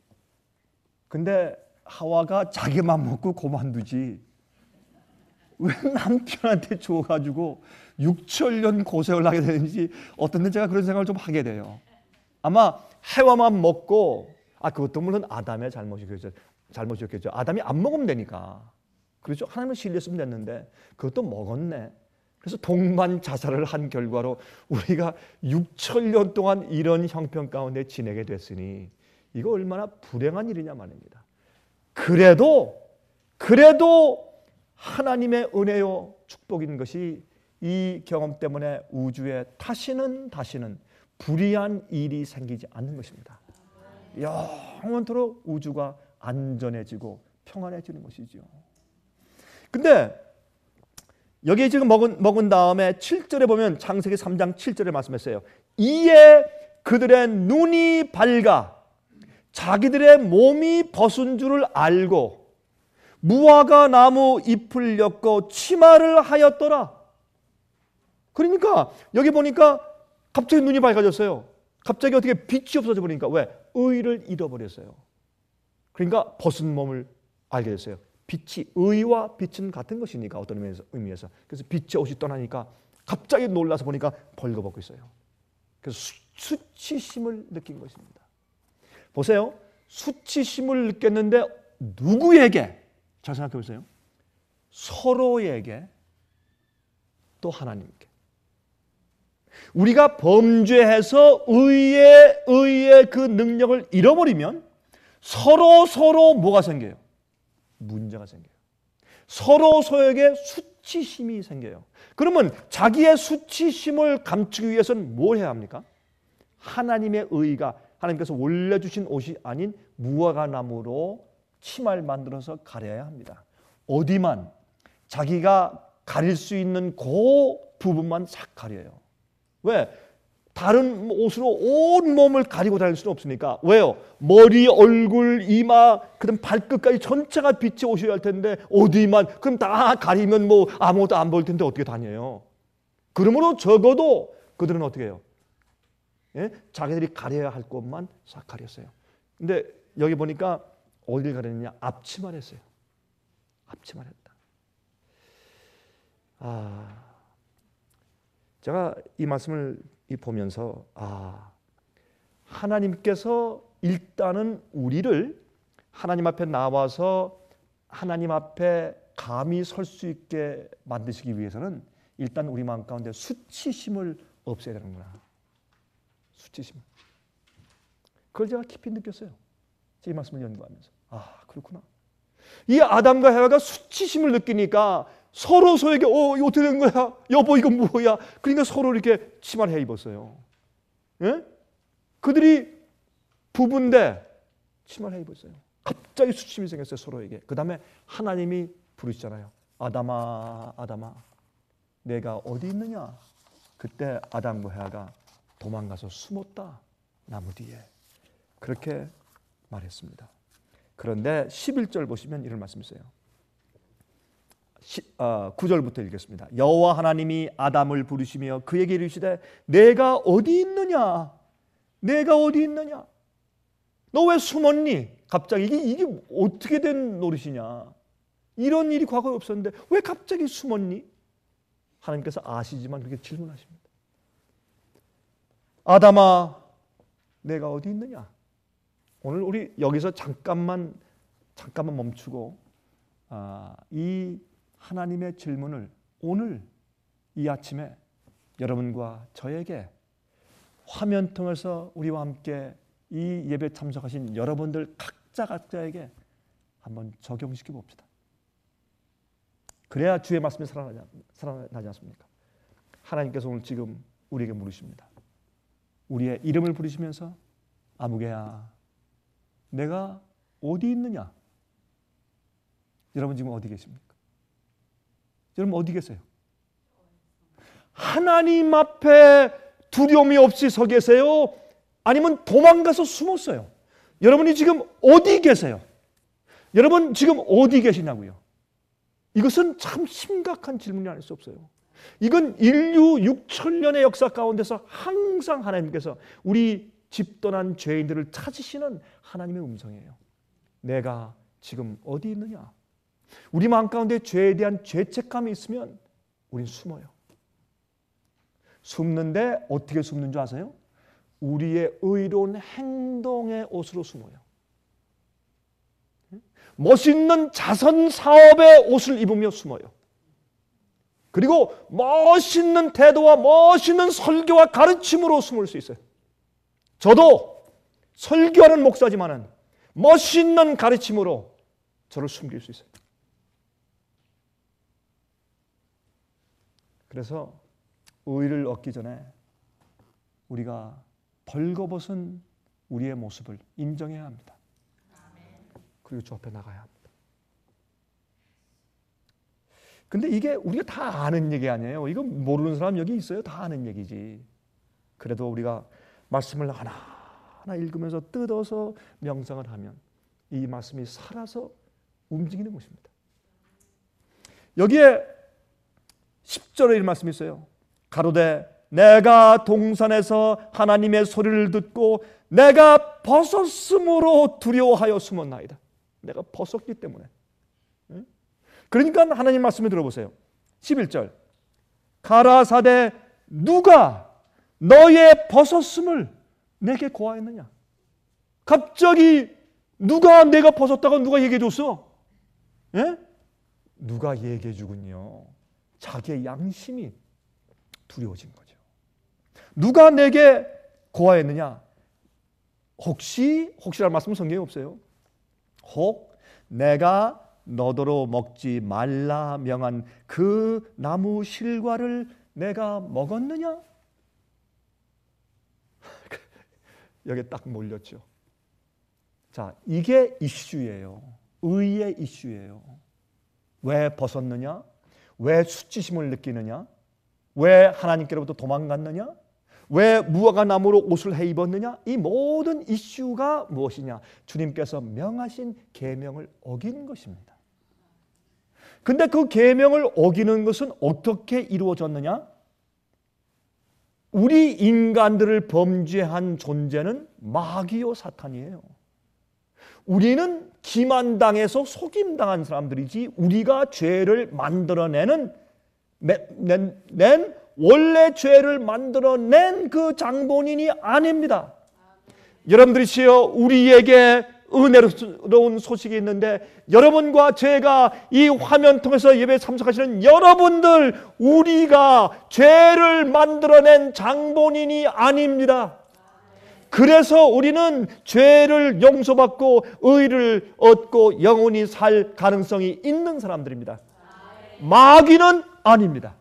근데 하와가 자기만 먹고 그만두지 왜 남편한테 줘가지고 육천 년 고생을 하게 되는지 어떤 때 제가 그런 생각을 좀 하게 돼요. 아마 해와만 먹고, 아 그것도 물론 아담의 잘못이겠죠. 잘못이었겠죠. 아담이 안 먹으면 되니까. 그렇죠. 하나님을 신뢰했으면 됐는데 그것도 먹었네. 그래서 동반 자살을 한 결과로 우리가 육천 년 동안 이런 형편 가운데 지내게 됐으니 이거 얼마나 불행한 일이냐 말입니다. 그래도 그래도 하나님의 은혜요 축복인 것이 이 경험 때문에 우주에 다시는 다시는 불의한 일이 생기지 않는 것입니다. 영원토록 우주가 안전해지고 평안해지는 것이죠. 근데 여기 지금 먹은, 먹은 다음에 칠 절에 보면 창세기 삼 장 칠 절에 말씀했어요. 이에 그들의 눈이 밝아 자기들의 몸이 벗은 줄을 알고 무화과 나무 잎을 엮고 치마를 하였더라. 그러니까 여기 보니까 갑자기 눈이 밝아졌어요. 갑자기 어떻게 빛이 없어져 버리니까 왜? 의를 잃어버렸어요. 그러니까 벗은 몸을 알게 됐어요. 빛이, 의와 빛은 같은 것이니까 어떤 의미에서, 의미에서. 그래서 빛의 옷이 떠나니까 갑자기 놀라서 보니까 벌거벗고 있어요. 그래서 수, 수치심을 느낀 것입니다. 보세요. 수치심을 느꼈는데 누구에게? 잘 생각해 보세요. 서로에게, 또 하나님께. 우리가 범죄해서 의의, 의의 그 능력을 잃어버리면 서로 서로 뭐가 생겨요? 문제가 생겨요. 서로 서로에게 수치심이 생겨요. 그러면 자기의 수치심을 감추기 위해서는 뭘 해야 합니까? 하나님의 의가, 하나님께서 원래 주신 옷이 아닌 무화과 나무로 치마를 만들어서 가려야 합니다. 어디만? 자기가 가릴 수 있는 그 부분만 싹 가려요. 왜? 다른 옷으로 온 몸을 가리고 다닐 수는 없으니까. 왜요? 머리, 얼굴, 이마, 그다음 발끝까지 전체가 빛이 오셔야 할 텐데 어디만? 그럼 다 가리면 뭐 아무것도 안 보일 텐데 어떻게 다녀요? 그러므로 적어도 그들은 어떻게 해요? 예? 자기들이 가려야 할 곳만 싹 가렸어요. 근데 여기 보니까 어디를 가렸느냐? 앞치마를 했어요. 앞치마를 했다. 아, 제가 이 말씀을 보면서 아, 하나님께서 일단은 우리를 하나님 앞에 나와서 하나님 앞에 감히 설 수 있게 만드시기 위해서는 일단 우리 마음 가운데 수치심을 없애야 되는구나. 수치심. 그걸 제가 깊이 느꼈어요. 이 말씀을 연구하면서. 아, 그렇구나. 이 아담과 해와가 수치심을 느끼니까 서로 서로에게 어, 이거 어떻게 된 거야? 여보, 이거 뭐야? 그러니까 서로 이렇게 치마를 해 입었어요. 예? 그들이 부부인데 치마를 해 입었어요. 갑자기 수침이 생겼어요, 서로에게. 그 다음에 하나님이 부르시잖아요. 아담아, 아담아, 내가 어디 있느냐? 그때 아담과 헤아가 도망가서 숨었다, 나무 뒤에. 그렇게 말했습니다. 그런데 십일 절 보시면 이런 말씀이 있어요. 구 절부터 읽겠습니다. 여호와 하나님이 아담을 부르시며 그에게 이르시되 내가 어디 있느냐? 내가 어디 있느냐? 너 왜 숨었니? 갑자기 이게, 이게 어떻게 된 노릇이냐? 이런 일이 과거에 없었는데 왜 갑자기 숨었니? 하나님께서 아시지만 그렇게 질문하십니다. 아담아, 내가 어디 있느냐? 오늘 우리 여기서 잠깐만 잠깐만 멈추고 아, 이 하나님의 질문을 오늘 이 아침에 여러분과 저에게 화면 통해서 우리와 함께 이 예배 참석하신 여러분들 각자 각자에게 한번 적용시켜 봅시다. 그래야 주의 말씀이 살아나지, 살아나지 않습니까? 하나님께서 오늘 지금 우리에게 물으십니다. 우리의 이름을 부르시면서 아무개야, 내가 어디 있느냐? 여러분 지금 어디 계십니까? 여러분 어디 계세요? 하나님 앞에 두려움이 없이 서 계세요? 아니면 도망가서 숨었어요? 여러분이 지금 어디 계세요? 여러분 지금 어디 계시냐고요? 이것은 참 심각한 질문이 아닐 수 없어요. 이건 인류 육천 년의 역사 가운데서 항상 하나님께서 우리 집 떠난 죄인들을 찾으시는 하나님의 음성이에요. 내가 지금 어디 있느냐? 우리 마음 가운데 죄에 대한 죄책감이 있으면 우린 숨어요. 숨는데 어떻게 숨는 줄 아세요? 우리의 의로운 행동의 옷으로 숨어요. 멋있는 자선 사업의 옷을 입으며 숨어요. 그리고 멋있는 태도와 멋있는 설교와 가르침으로 숨을 수 있어요. 저도 설교하는 목사지만은 멋있는 가르침으로 저를 숨길 수 있어요. 그래서 의를 얻기 전에 우리가 벌거벗은 우리의 모습을 인정해야 합니다. 그리고 주 앞에 나가야 합니다. 근데 이게 우리가 다 아는 얘기 아니에요. 이거 모르는 사람 여기 있어요? 다 아는 얘기지. 그래도 우리가 말씀을 하나하나 읽으면서 뜯어서 명상을 하면 이 말씀이 살아서 움직이는 것입니다. 여기에 십 절에 이런 말씀이 있어요. 가로되 내가 동산에서 하나님의 소리를 듣고 내가 벗었으므로 두려워하여 숨었나이다. 내가 벗었기 때문에. 그러니까 하나님 말씀을 들어보세요. 십일 절 가라사대 누가 너의 벗었음을 내게 고하였느냐? 갑자기 누가 내가 벗었다고 누가 얘기해 줬어? 예? 누가 얘기해 주군요. 자기의 양심이 두려워진 거죠. 누가 내게 고하였느냐? 혹시 혹시라는 말씀은 성경에 없어요. 혹 내가 너더러 먹지 말라 명한 그 나무 실과를 내가 먹었느냐? 여기에 딱 몰렸죠. 자, 이게 이슈예요. 의의 이슈예요. 왜 벗었느냐? 왜 수치심을 느끼느냐? 왜 하나님께로부터 도망갔느냐? 왜 무화과 나무로 옷을 해 입었느냐? 이 모든 이슈가 무엇이냐? 주님께서 명하신 계명을 어긴 것입니다. 근데 그 계명을 어기는 것은 어떻게 이루어졌느냐? 우리 인간들을 범죄한 존재는 마귀요 사탄이에요. 우리는 기만당해서 속임당한 사람들이지 우리가 죄를 만들어내는 낸, 낸 원래 죄를 만들어낸 그 장본인이 아닙니다. 여러분들이시여 우리에게 은혜로운 소식이 있는데 여러분과 제가 이 화면 통해서 예배에 참석하시는 여러분들 우리가 죄를 만들어낸 장본인이 아닙니다. 그래서 우리는 죄를 용서받고 의를 얻고 영원히 살 가능성이 있는 사람들입니다. 마귀는 아닙니다.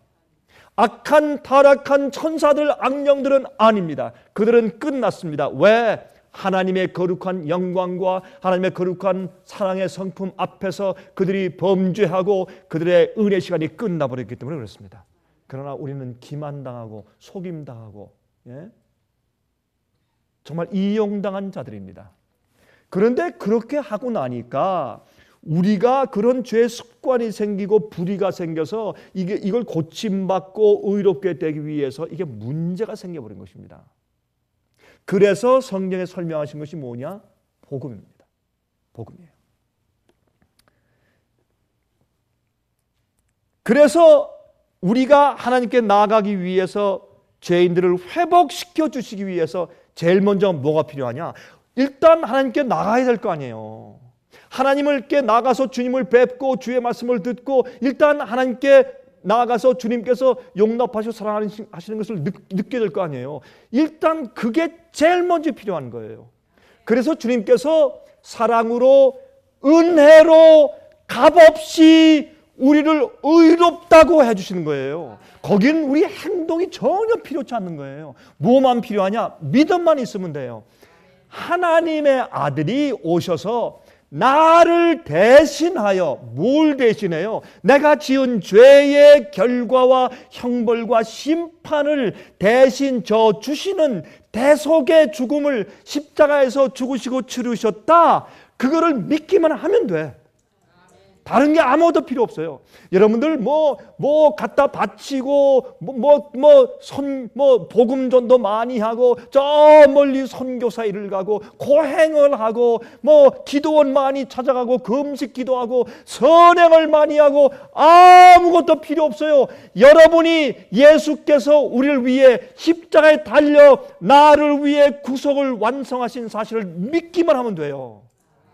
악한 타락한 천사들 악령들은 아닙니다. 그들은 끝났습니다. 왜? 하나님의 거룩한 영광과 하나님의 거룩한 사랑의 성품 앞에서 그들이 범죄하고 그들의 은혜 시간이 끝나버렸기 때문에 그렇습니다. 그러나 우리는 기만당하고 속임당하고, 예? 정말 이용당한 자들입니다. 그런데 그렇게 하고 나니까 우리가 그런 죄 습관이 생기고 불의가 생겨서 이게 이걸 고침받고 의롭게 되기 위해서 이게 문제가 생겨버린 것입니다. 그래서 성경에 설명하신 것이 뭐냐? 복음입니다. 복음이에요. 그래서 우리가 하나님께 나아가기 위해서 죄인들을 회복시켜 주시기 위해서 제일 먼저 뭐가 필요하냐? 일단 하나님께 나가야 될 거 아니에요. 하나님께 나가서 주님을 뵙고 주의 말씀을 듣고 일단 하나님께 나아가서 주님께서 용납하시고 사랑하시는 것을 느, 느끼게 될 거 아니에요. 일단 그게 제일 먼저 필요한 거예요. 그래서 주님께서 사랑으로 은혜로 값없이 우리를 의롭다고 해주시는 거예요. 거긴 우리 행동이 전혀 필요치 않는 거예요. 뭐만 필요하냐? 믿음만 있으면 돼요. 하나님의 아들이 오셔서 나를 대신하여, 뭘 대신해요? 내가 지은 죄의 결과와 형벌과 심판을 대신 져 주시는 대속의 죽음을 십자가에서 죽으시고 치르셨다. 그거를 믿기만 하면 돼. 다른 게 아무것도 필요 없어요. 여러분들 뭐, 뭐 갖다 바치고, 뭐, 뭐, 뭐, 선, 뭐, 복음전도 많이 하고, 저 멀리 선교사 일을 가고, 고행을 하고, 뭐, 기도원 많이 찾아가고, 금식 기도하고, 선행을 많이 하고, 아무것도 필요 없어요. 여러분이 예수께서 우리를 위해 십자가에 달려 나를 위해 구속을 완성하신 사실을 믿기만 하면 돼요.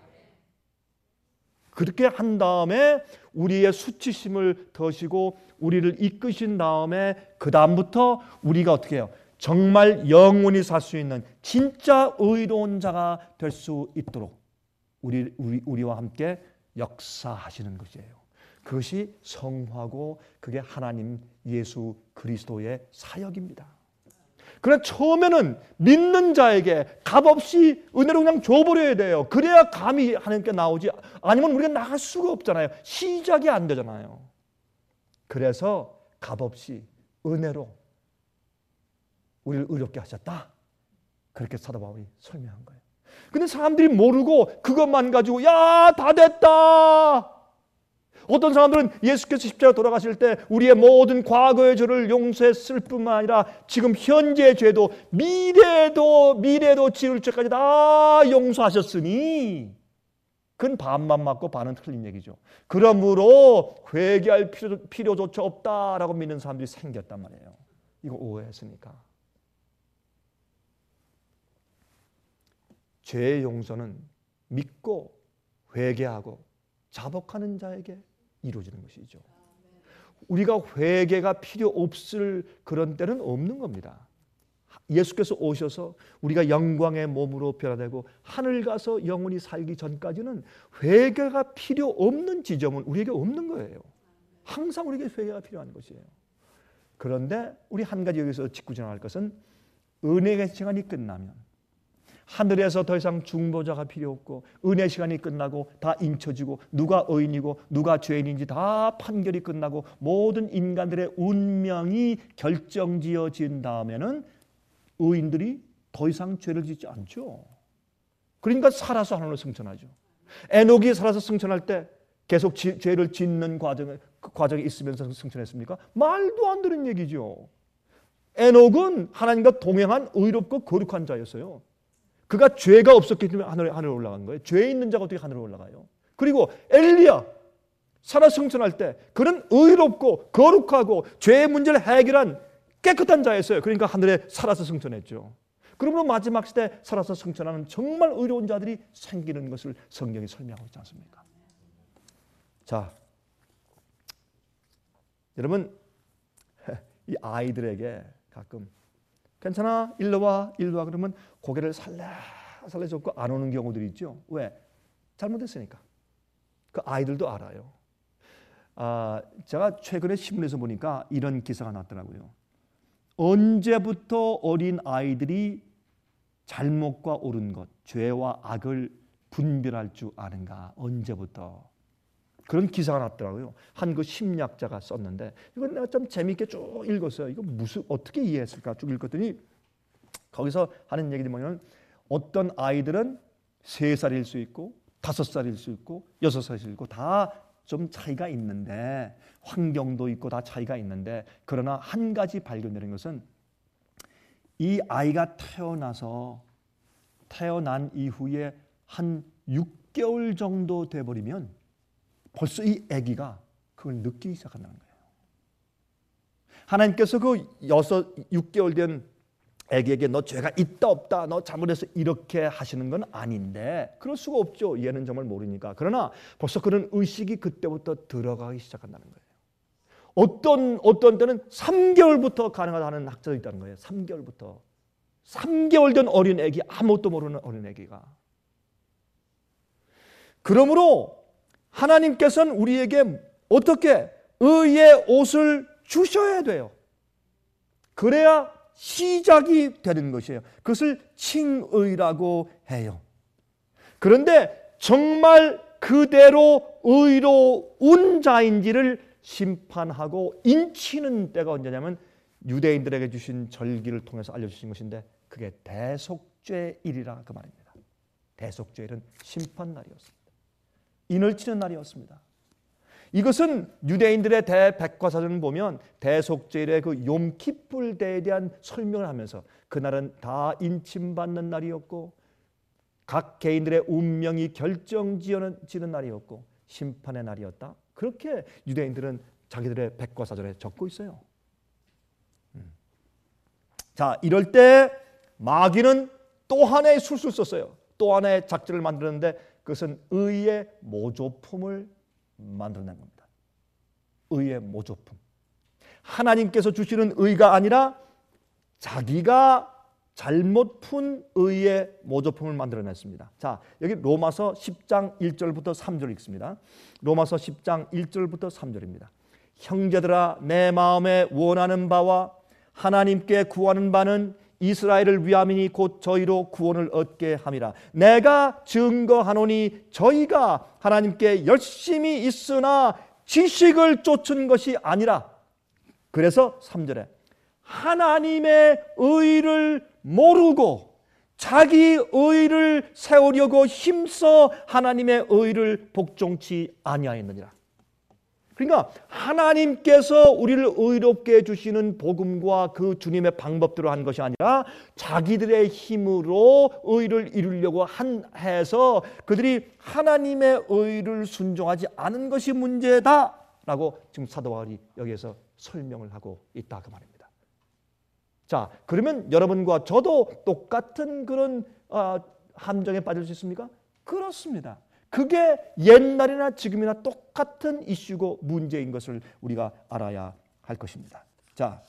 그렇게 한 다음에 우리의 수치심을 더시고 우리를 이끄신 다음에 그 다음부터 우리가 어떻게 해요? 정말 영원히 살 수 있는 진짜 의로운 자가 될 수 있도록 우리, 우리, 우리와 함께 역사하시는 것이에요. 그것이 성화고 그게 하나님 예수 그리스도의 사역입니다. 그러나 처음에는 믿는 자에게 값없이 은혜로 그냥 줘버려야 돼요. 그래야 감히 하나님께 나오지. 아니면 우리가 나갈 수가 없잖아요. 시작이 안 되잖아요. 그래서 값없이 은혜로 우리를 의롭게 하셨다. 그렇게 사도 바울이 설명한 거예요. 근데 사람들이 모르고 그것만 가지고 야, 다 됐다. 어떤 사람들은 예수께서 십자가 돌아가실 때 우리의 모든 과거의 죄를 용서했을 뿐만 아니라 지금 현재의 죄도 미래도 미래도 지을 죄까지 다 용서하셨으니 그건 반만 맞고 반은 틀린 얘기죠. 그러므로 회개할 필요, 필요조차 없다라고 믿는 사람들이 생겼단 말이에요. 이거 오해했으니까. 죄의 용서는 믿고 회개하고 자복하는 자에게 이루어지는 것이죠. 우리가 회개가 필요 없을 그런 때는 없는 겁니다. 예수께서 오셔서 우리가 영광의 몸으로 변화되고 하늘 가서 영원히 살기 전까지는 회개가 필요 없는 지점은 우리에게 없는 거예요. 항상 우리에게 회개가 필요한 것이에요. 그런데 우리 한 가지 여기서 짚고 지나갈 것은 은혜의 시간이 끝나면 하늘에서 더 이상 중보자가 필요 없고 은혜 시간이 끝나고 다 인쳐지고 누가 의인이고 누가 죄인인지 다 판결이 끝나고 모든 인간들의 운명이 결정지어진 다음에는 의인들이 더 이상 죄를 짓지 않죠. 그러니까 살아서 하나님을 승천하죠. 에녹이 살아서 승천할 때 계속 지, 죄를 짓는 과정에, 그 과정에 있으면서 승천했습니까? 말도 안 되는 얘기죠. 에녹은 하나님과 동행한 의롭고 거룩한 자였어요. 그가 죄가 없었기 때문에 하늘에, 하늘에 올라간 거예요. 죄 있는 자가 어떻게 하늘에 올라가요? 그리고 엘리야 살아 승천할 때 그는 의롭고 거룩하고 죄의 문제를 해결한 깨끗한 자였어요. 그러니까 하늘에 살아서 승천했죠. 그러므로 마지막 시대 살아서 승천하는 정말 의로운 자들이 생기는 것을 성경이 설명하고 있지 않습니까? 자, 여러분 이 아이들에게 가끔 괜찮아? 일로 와, 일로 와 그러면 고개를 살래살래 젓고 안 오는 경우들이 있죠. 왜? 잘못했으니까. 그 아이들도 알아요. 아, 제가 최근에 신문에서 보니까 이런 기사가 났더라고요. 언제부터 어린 아이들이 잘못과 옳은 것, 죄와 악을 분별할 줄 아는가? 언제부터? 그런 기사가 났더라고요. 한 그 심리학자가 썼는데 이건 내가 좀 재미있게 쭉 읽었어요. 이거 무슨 어떻게 이해했을까 쭉 읽었더니 거기서 하는 얘기들이 뭐냐면 어떤 아이들은 세 살일 수 있고 다섯 살일 수 있고 여섯 살일 수 있고 다 좀 차이가 있는데 환경도 있고 다 차이가 있는데 그러나 한 가지 발견되는 것은 이 아이가 태어나서 태어난 이후에 한 육 개월 정도 돼버리면 벌써 이 아기가 그걸 느끼기 시작한다는 거예요. 하나님께서 그 여섯, 육 개월 된 아기에게 너 죄가 있다 없다 너 잘못해서 이렇게 하시는 건 아닌데 그럴 수가 없죠. 얘는 정말 모르니까. 그러나 벌써 그런 의식이 그때부터 들어가기 시작한다는 거예요. 어떤 어떤 때는 삼 개월부터 가능하다는 학자도 있다는 거예요. 삼 개월부터. 삼 개월 된 어린 아기, 아무것도 모르는 어린 아기가. 그러므로 하나님께서는 우리에게 어떻게 의의 옷을 주셔야 돼요. 그래야 시작이 되는 것이에요. 그것을 칭의라고 해요. 그런데 정말 그대로 의로운 자인지를 심판하고 인치는 때가 언제냐면 유대인들에게 주신 절기를 통해서 알려주신 것인데 그게 대속죄일이라 그 말입니다. 대속죄일은 심판날이었습니다. 인을 치는 날이었습니다. 이것은 유대인들의 대백과사전을 보면 대속죄일의 그 욤키풀 대에 대한 설명을 하면서 그날은 다 인침받는 날이었고 각 개인들의 운명이 결정지어지는 날이었고 심판의 날이었다. 그렇게 유대인들은 자기들의 백과사전에 적고 있어요. 음. 자, 이럴 때 마귀는 또 하나의 술수를 썼어요. 또 하나의 작전을 만드는데 그것은 의의 모조품을 만들어낸 겁니다. 의의 모조품. 하나님께서 주시는 의가 아니라 자기가 잘못 푼 의의 모조품을 만들어냈습니다. 자, 여기 로마서 십 장 일 절부터 삼 절 읽습니다. 로마서 십 장 일 절부터 삼 절입니다. 형제들아 내 마음에 원하는 바와 하나님께 구하는 바는 이스라엘을 위함이니 곧 저희로 구원을 얻게 함이라. 내가 증거하노니 저희가 하나님께 열심히 있으나 지식을 쫓은 것이 아니라. 그래서 삼 절에 하나님의 의를 모르고 자기 의를 세우려고 힘써 하나님의 의를 복종치 아니하였느니라. 그러니까 하나님께서 우리를 의롭게 해주시는 복음과 그 주님의 방법대로 한 것이 아니라 자기들의 힘으로 의를 이루려고 한 해서 그들이 하나님의 의를 순종하지 않은 것이 문제다라고 지금 사도 바울이 여기에서 설명을 하고 있다 그 말입니다. 자, 그러면 여러분과 저도 똑같은 그런 어, 함정에 빠질 수 있습니까? 그렇습니다. 그게 옛날이나 지금이나 똑같은 이슈고 문제인 것을 우리가 알아야 할 것입니다. 자,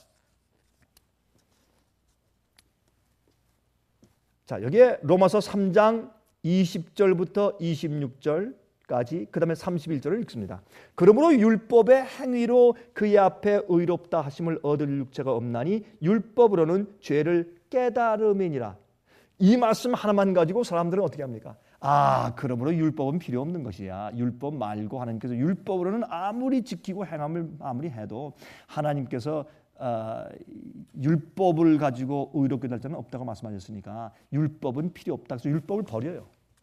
자 여기에 로마서 삼 장 이십 절부터 이십육 절까지 그 다음에 삼십일 절을 읽습니다. 그러므로 율법의 행위로 그의 앞에 의롭다 하심을 얻을 육체가 없나니 율법으로는 죄를 깨달음이니라. 이 말씀 하나만 가지고 사람들은 어떻게 합니까? 아, 그러므로 율법은 필요 없는 것이야. 율법 말고 하나님께서 율법으로는 아무리 지키고 행함을 아무리 해도 하나님께서 어, 율법을 가지고 의롭게 될 자는 없다고 말씀하셨으니까 율법은 필요 없다. 그래서 율법을 버려요.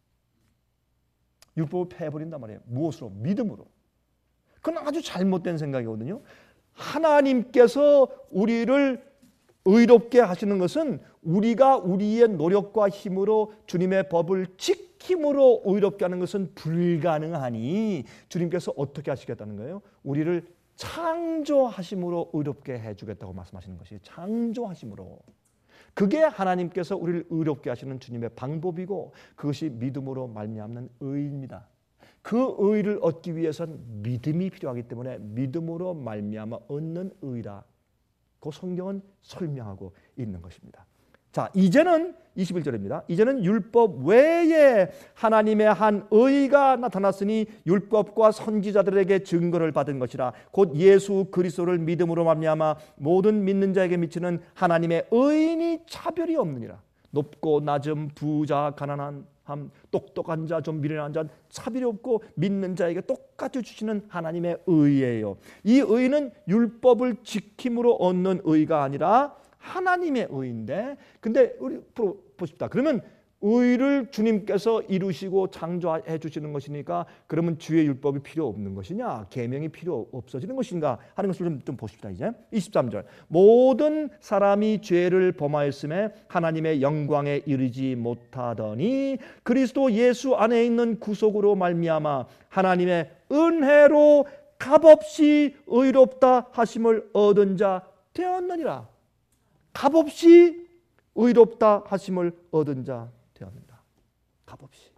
율법을 패버린단 말이에요. 무엇으로? 믿음으로. 그건 아주 잘못된 생각이거든요. 하나님께서 우리를 의롭게 하시는 것은 우리가 우리의 노력과 힘으로 주님의 법을 지킴으로 의롭게 하는 것은 불가능하니 주님께서 어떻게 하시겠다는 거예요? 우리를 창조하심으로 의롭게 해주겠다고 말씀하시는 것이 창조하심으로. 그게 하나님께서 우리를 의롭게 하시는 주님의 방법이고 그것이 믿음으로 말미암는 의입니다. 그 의를 얻기 위해서는 믿음이 필요하기 때문에 믿음으로 말미암아 얻는 의라. 그 성경은 설명하고 있는 것입니다. 자, 이제는 이십일 절입니다. 이제는 율법 외에 하나님의 한 의가 나타났으니 율법과 선지자들에게 증거를 받은 것이라. 곧 예수 그리스도를 믿음으로 말미암아 모든 믿는 자에게 미치는 하나님의 의인이 차별이 없느니라. 높고 낮음, 부자, 가난한 함, 똑똑한 자, 좀 미련한 자, 차별이 없고 믿는 자에게 똑같이 주시는 하나님의 의예요. 이 의는 율법을 지킴으로 얻는 의가 아니라 하나님의 의인데, 근데 우리 보십시다. 그러면 의를 주님께서 이루시고 창조해 주시는 것이니까 그러면 주의 율법이 필요 없는 것이냐, 계명이 필요 없어지는 것인가 하는 것을 좀, 좀 보십시다. 이제 이십삼 절, 모든 사람이 죄를 범하였음에 하나님의 영광에 이르지 못하더니 그리스도 예수 안에 있는 구속으로 말미암아 하나님의 은혜로 값없이 의롭다 하심을 얻은 자 되었느니라. 값없이 의롭다 하심을 얻은 자 되었는다. 값없이.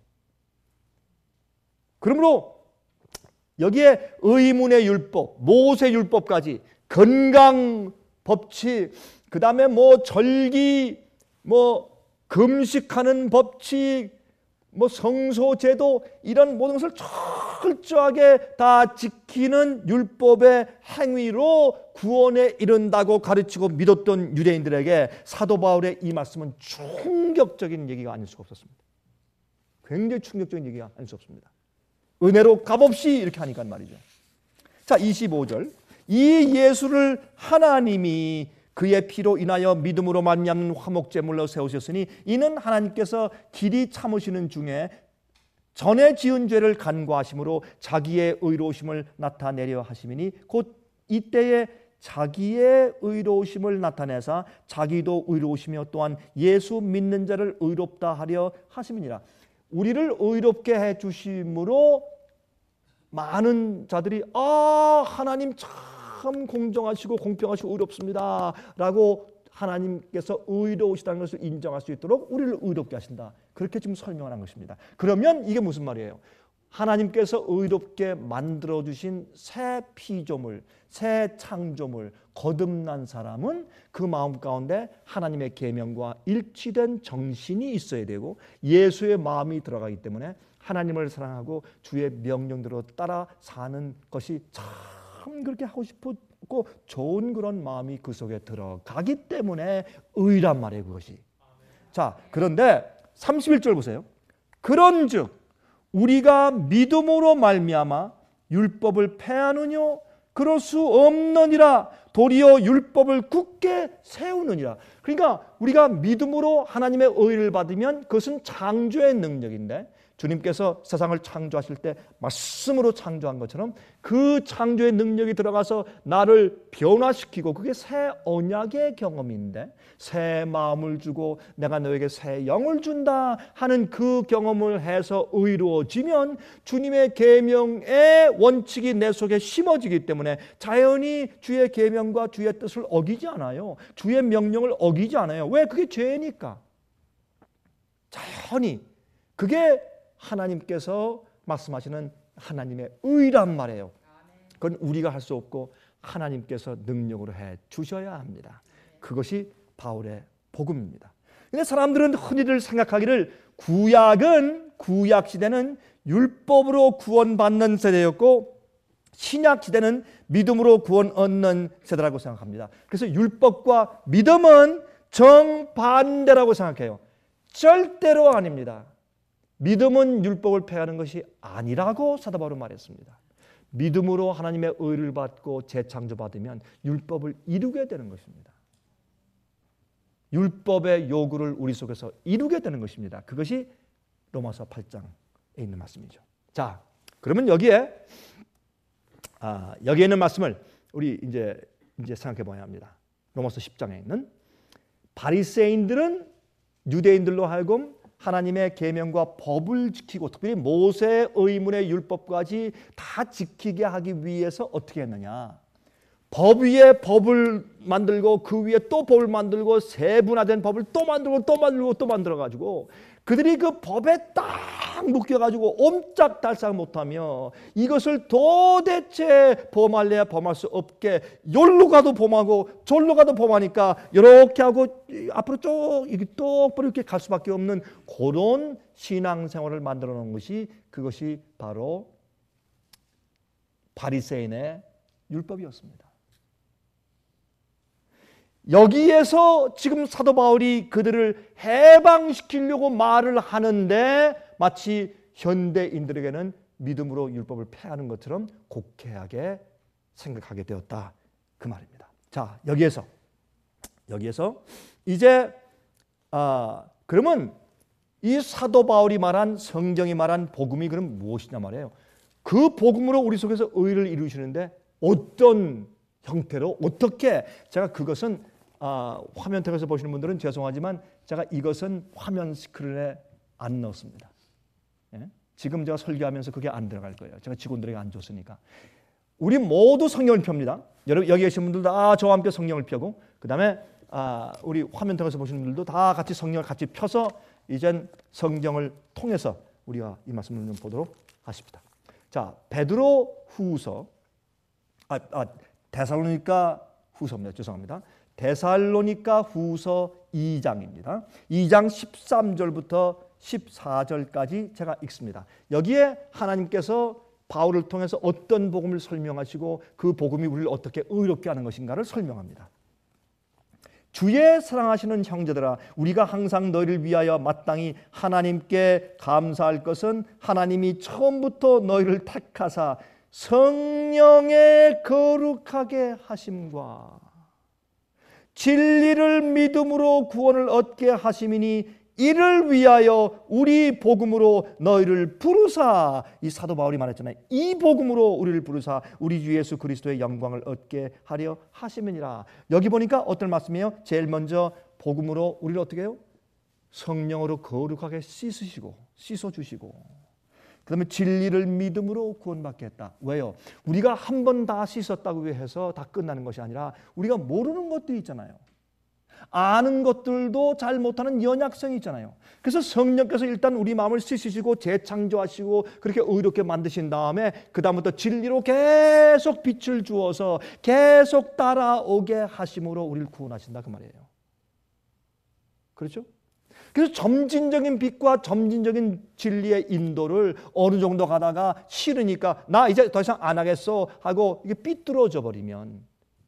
그러므로 여기에 의문의 율법, 모세 율법까지, 건강 법칙, 그 다음에 뭐 절기, 뭐 금식하는 법칙, 뭐 성소제도, 이런 모든 것을 철저하게 다 지키는 율법의 행위로 구원에 이른다고 가르치고 믿었던 유대인들에게 사도 바울의 이 말씀은 충격적인 얘기가 아닐 수가 없었습니다. 굉장히 충격적인 얘기가 아닐 수 없습니다. 은혜로 값없이 이렇게 하니까 말이죠. 자, 이십오 절, 이 예수를 하나님이 그의 피로 인하여 믿음으로 말미암는 화목제물로 세우셨으니 이는 하나님께서 길이 참으시는 중에 전에 지은 죄를 간과하심으로 자기의 의로우심을 나타내려 하심이니 곧 이때에 자기의 의로우심을 나타내사 자기도 의로우시며 또한 예수 믿는 자를 의롭다 하려 하심이니라. 우리를 의롭게 해 주심으로 많은 자들이 아, 하나님 참 공정하시고 공평하시고 의롭습니다 라고 하나님께서 의로우시다는 것을 인정할 수 있도록 우리를 의롭게 하신다, 그렇게 지금 설명하는 것입니다. 그러면 이게 무슨 말이에요? 하나님께서 의롭게 만들어주신 새 피조물, 새 창조물, 거듭난 사람은 그 마음 가운데 하나님의 계명과 일치된 정신이 있어야 되고 예수의 마음이 들어가기 때문에 하나님을 사랑하고 주의 명령대로 따라 사는 것이 참 그렇게 하고 싶었고 좋은 그런 마음이 그 속에 들어가기 때문에 의란 말이에요, 그것이. 자, 그런데 삼십일 절 보세요. 그런즉 우리가 믿음으로 말미암아 율법을 폐하느뇨? 그럴 수 없느니라. 도리어 율법을 굳게 세우느니라. 그러니까 우리가 믿음으로 하나님의 의를 받으면 그것은 창조의 능력인데, 주님께서 세상을 창조하실 때 말씀으로 창조한 것처럼 그 창조의 능력이 들어가서 나를 변화시키고, 그게 새 언약의 경험인데, 새 마음을 주고 내가 너에게 새 영을 준다 하는 그 경험을 해서 의로워지면 주님의 계명의 원칙이 내 속에 심어지기 때문에 자연히 주의 계명과 주의 뜻을 어기지 않아요. 주의 명령을 어기지 않아요. 왜? 그게 죄니까. 자연히 그게 하나님께서 말씀하시는 하나님의 의란 말이에요. 그건 우리가 할 수 없고 하나님께서 능력으로 해 주셔야 합니다. 그것이 바울의 복음입니다. 근데 사람들은 흔히들 생각하기를 구약은, 구약 시대는 율법으로 구원받는 세대였고 신약 시대는 믿음으로 구원 얻는 세대라고 생각합니다. 그래서 율법과 믿음은 정반대라고 생각해요. 절대로 아닙니다. 믿음은 율법을 폐하는 것이 아니라고 사도 바울은 말했습니다. 믿음으로 하나님의 의를 받고 재창조받으면 율법을 이루게 되는 것입니다. 율법의 요구를 우리 속에서 이루게 되는 것입니다. 그것이 로마서 팔 장에 있는 말씀이죠. 자, 그러면 여기에 아, 여기에 있는 말씀을 우리 이제 이제 생각해 봐야 합니다. 로마서 십 장에 있는 바리새인들은 유대인들로 하여금 하나님의 계명과 법을 지키고 특별히 모세의 의문의 율법까지 다 지키게 하기 위해서 어떻게 했느냐? 법 위에 법을 만들고 그 위에 또 법을 만들고 세분화된 법을 또 만들고 또 만들고 또 만들어가지고 그들이 그 법에 딱 묶여가지고 옴짝달싹 못하며 이것을 도대체 범할래야 범할 수 없게 여기로 가도 범하고 저기로 가도 범하니까 이렇게 하고 앞으로 쭉 이렇게 똑바로 이렇게 갈 수밖에 없는 그런 신앙생활을 만들어 놓은 것이 그것이 바로 바리새인의 율법이었습니다. 여기에서 지금 사도 바울이 그들을 해방시키려고 말을 하는데 마치 현대인들에게는 믿음으로 율법을 폐하는 것처럼 곡해하게 생각하게 되었다, 그 말입니다. 자, 여기에서 여기에서 이제 아 그러면 이 사도 바울이 말한, 성경이 말한 복음이 그럼 무엇이냐 말이에요. 그 복음으로 우리 속에서 의를 이루시는데 어떤 형태로, 어떻게, 제가 그것은 아, 화면 통해서 보시는 분들은 죄송하지만 제가 이것은 화면 스크린에 안 넣었습니다. 예? 지금 제가 설교하면서 그게 안 들어갈 거예요. 제가 직원들에게 안 줬으니까. 우리 모두 성경을 펴니다. 여러분 여기 계신 분들도 아, 저와 함께 성경을 펴고, 그 다음에 아, 우리 화면 통해서 보시는 분들도 다 같이 성경을 같이 펴서 이젠 성경을 통해서 우리가 이 말씀을 좀 보도록 하십니다. 자, 베드로 후서, 아, 아 데살로니가 후서입니다. 죄송합니다. 데살로니가 후서 이 장입니다. 이 장 십삼 절부터 십사 절까지 제가 읽습니다. 여기에 하나님께서 바울을 통해서 어떤 복음을 설명하시고 그 복음이 우리를 어떻게 의롭게 하는 것인가를 설명합니다. 주의 사랑하시는 형제들아, 우리가 항상 너희를 위하여 마땅히 하나님께 감사할 것은 하나님이 처음부터 너희를 택하사 성령의 거룩하게 하심과 진리를 믿음으로 구원을 얻게 하심이니 이를 위하여 우리 복음으로 너희를 부르사, 이 사도 바울이 말했잖아요. 이 복음으로 우리를 부르사 우리 주 예수 그리스도의 영광을 얻게 하려 하심이니라. 여기 보니까 어떤 말씀이에요? 제일 먼저 복음으로 우리를 어떻게 해요? 성령으로 거룩하게 씻으시고 씻어주시고, 그 다음에 진리를 믿음으로 구원받게 했다. 왜요? 우리가 한 번 다 씻었다고 해서 다 끝나는 것이 아니라 우리가 모르는 것도 있잖아요. 아는 것들도 잘 못하는 연약성이 있잖아요. 그래서 성령께서 일단 우리 마음을 씻으시고 재창조하시고 그렇게 의롭게 만드신 다음에 그 다음부터 진리로 계속 빛을 주어서 계속 따라오게 하심으로 우리를 구원하신다, 그 말이에요. 그렇죠? 그래서 점진적인 빛과 점진적인 진리의 인도를 어느 정도 가다가 싫으니까 나 이제 더 이상 안 하겠어 하고 이게 삐뚤어져 버리면,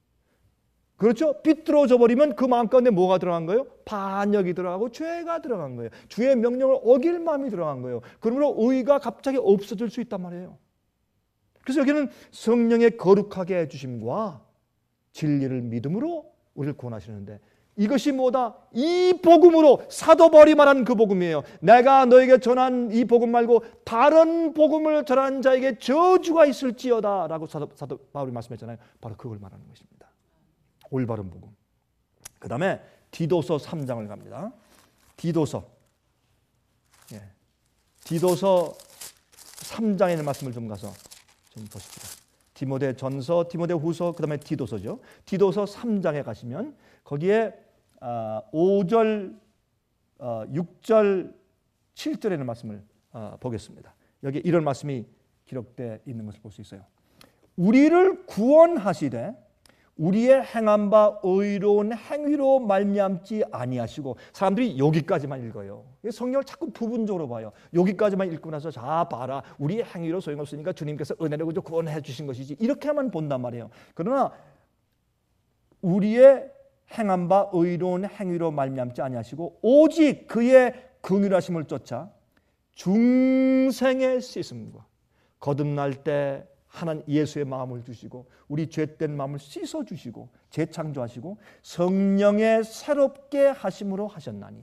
그렇죠? 삐뚤어져 버리면 그 마음 가운데 뭐가 들어간 거예요? 반역이 들어가고 죄가 들어간 거예요. 주의 명령을 어길 마음이 들어간 거예요. 그러므로 의가 갑자기 없어질 수 있단 말이에요. 그래서 여기는 성령의 거룩하게 해주심과 진리를 믿음으로 우리를 구원하시는데, 이것이 뭐다? 이 복음으로, 사도 바울이 말한 그 복음이에요. 내가 너에게 전한 이 복음 말고 다른 복음을 전하는 자에게 저주가 있을지어다 라고 사도, 사도 바울이 말씀했잖아요. 바로 그걸 말하는 것입니다. 올바른 복음. 그 다음에 디도서 삼 장을 갑니다. 디도서 예. 디도서 삼 장에 있는 말씀을 좀 가서 좀 보십시다. 디모데 전서, 디모데 후서, 그 다음에 디도서죠. 디도서 삼 장에 가시면 거기에 오 절, 육 절, 칠 절에 있는 말씀을 보겠습니다. 여기 이런 말씀이 기록되어 있는 것을 볼 수 있어요. 우리를 구원하시되 우리의 행한 바 의로운 행위로 말미암지 아니하시고, 사람들이 여기까지만 읽어요. 성경을 자꾸 부분적으로 봐요. 여기까지만 읽고 나서 자 봐라, 우리의 행위로 소용없으니까 주님께서 은혜로 구원해 주신 것이지, 이렇게만 본단 말이에요. 그러나 우리의 행한 바 의로운 행위로 말미암지 아니하시고 오직 그의 긍휼하심을 쫓아 중생의 씻음과 거듭날 때 하나님 예수의 마음을 주시고 우리 죄된 마음을 씻어주시고 재창조하시고 성령의 새롭게 하심으로 하셨나니,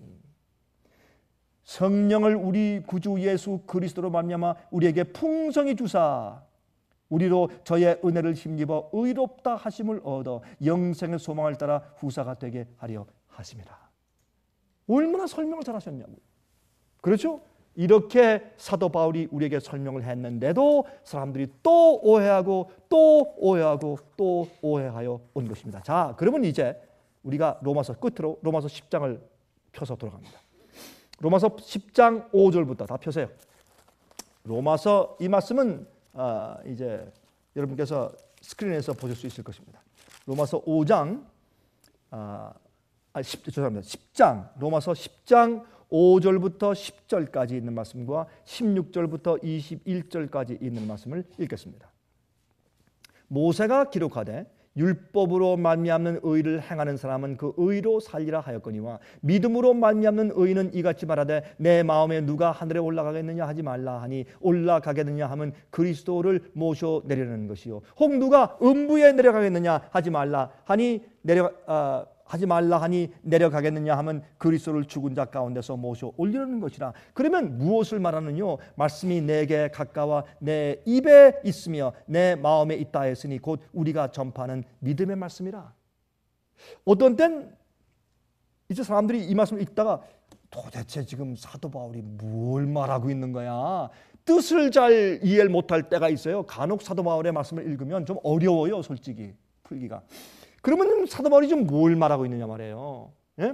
성령을 우리 구주 예수 그리스도로 말미암아 우리에게 풍성히 주사 우리로 저의 은혜를 힘입어 의롭다 하심을 얻어 영생의 소망을 따라 후사가 되게 하려 하심이라. 얼마나 설명을 잘하셨냐고요. 그렇죠? 이렇게 사도 바울이 우리에게 설명을 했는데도 사람들이 또 오해하고 또 오해하고 또 오해하여 온 것입니다. 자, 그러면 이제 우리가 로마서 끝으로 로마서 십 장을 펴서 돌아갑니다. 로마서 십 장 오 절부터 다 펴세요. 로마서, 이 말씀은 아, 이제 여러분께서 스크린에서 보실 수 있을 것입니다. 로마서 오 장, 아, 아 십, 죄송합니다. 십 장, 로마서 십 장 오 절부터 십 절까지 있는 말씀과 십육 절부터 이십일 절까지 있는 말씀을 읽겠습니다. 모세가 기록하되 율법으로 말미암는 의를 행하는 사람은 그 의로 살리라 하였거니와 믿음으로 말미암는 의는 이같이 말하되 내 마음에 누가 하늘에 올라가겠느냐 하지 말라 하니 올라가겠느냐 하면 그리스도를 모셔 내려는 것이요 혹 누가 음부에 내려가겠느냐 하지 말라 하니 내려 어, 하지 말라 하니 내려가겠느냐 하면 그리스도를 죽은 자 가운데서 모셔 올리려는 것이라. 그러면 무엇을 말하느뇨? 말씀이 내게 가까워 내 입에 있으며 내 마음에 있다 했으니 곧 우리가 전파하는 믿음의 말씀이라. 어떤 땐 이제 사람들이 이 말씀을 읽다가 도대체 지금 사도 바울이 뭘 말하고 있는 거야? 뜻을 잘 이해를 못할 때가 있어요. 간혹 사도 바울의 말씀을 읽으면 좀 어려워요, 솔직히 풀기가. 그러면 사도 바울이 좀 뭘 말하고 있느냐 말이에요. 예?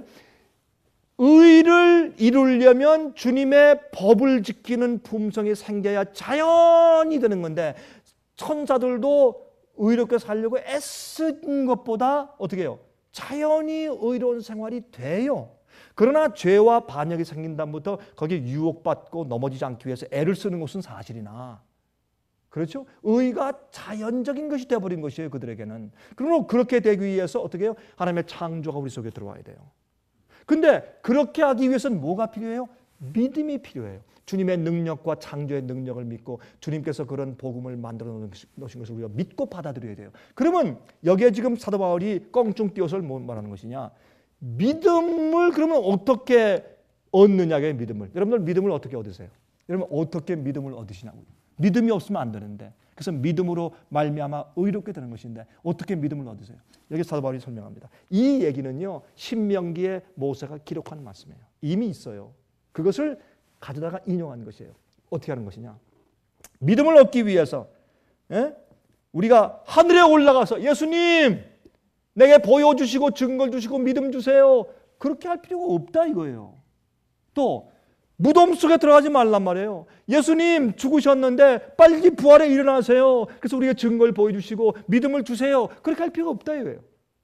의를 이루려면 주님의 법을 지키는 품성이 생겨야 자연이 되는 건데 천사들도 의롭게 살려고 애쓴 것보다 어떻게 해요? 자연히 의로운 생활이 돼요. 그러나 죄와 반역이 생긴 다음부터 거기에 유혹받고 넘어지지 않기 위해서 애를 쓰는 것은 사실이나 그렇죠? 의가 자연적인 것이 되어버린 것이에요. 그들에게는. 그러므로 그렇게 되기 위해서 어떻게 해요? 하나님의 창조가 우리 속에 들어와야 돼요. 근데 그렇게 하기 위해서는 뭐가 필요해요? 믿음이 필요해요. 주님의 능력과 창조의 능력을 믿고 주님께서 그런 복음을 만들어 놓으신 것을 우리가 믿고 받아들여야 돼요. 그러면 여기에 지금 사도 바울이 껑충 띄워서 뭘 말하는 것이냐? 믿음을 그러면 어떻게 얻느냐고요, 믿음을. 여러분들 믿음을 어떻게 얻으세요? 여러분 어떻게 믿음을 얻으시냐고요. 믿음이 없으면 안 되는데 그래서 믿음으로 말미암아 의롭게 되는 것인데 어떻게 믿음을 얻으세요? 여기 사도 바울이 설명합니다. 이 얘기는요 신명기에 모세가 기록한 말씀이에요. 이미 있어요. 그것을 가져다가 인용한 것이에요. 어떻게 하는 것이냐? 믿음을 얻기 위해서 예? 우리가 하늘에 올라가서 예수님 내게 보여주시고 증거를 주시고 믿음 주세요. 그렇게 할 필요가 없다 이거예요. 또 무덤 속에 들어가지 말란 말이에요. 예수님 죽으셨는데 빨리 부활에 일어나세요. 그래서 우리에게 증거를 보여주시고 믿음을 주세요. 그렇게 할 필요가 없다 이거예요.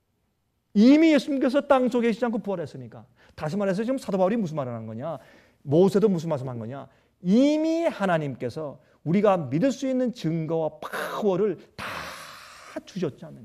이미 예수님께서 땅 속에 계시지 않고 부활했으니까. 다시 말해서 지금 사도 바울이 무슨 말을 하는 거냐? 모세도 무슨 말씀한 거냐? 이미 하나님께서 우리가 믿을 수 있는 증거와 파워를 다 주셨지 않느냐.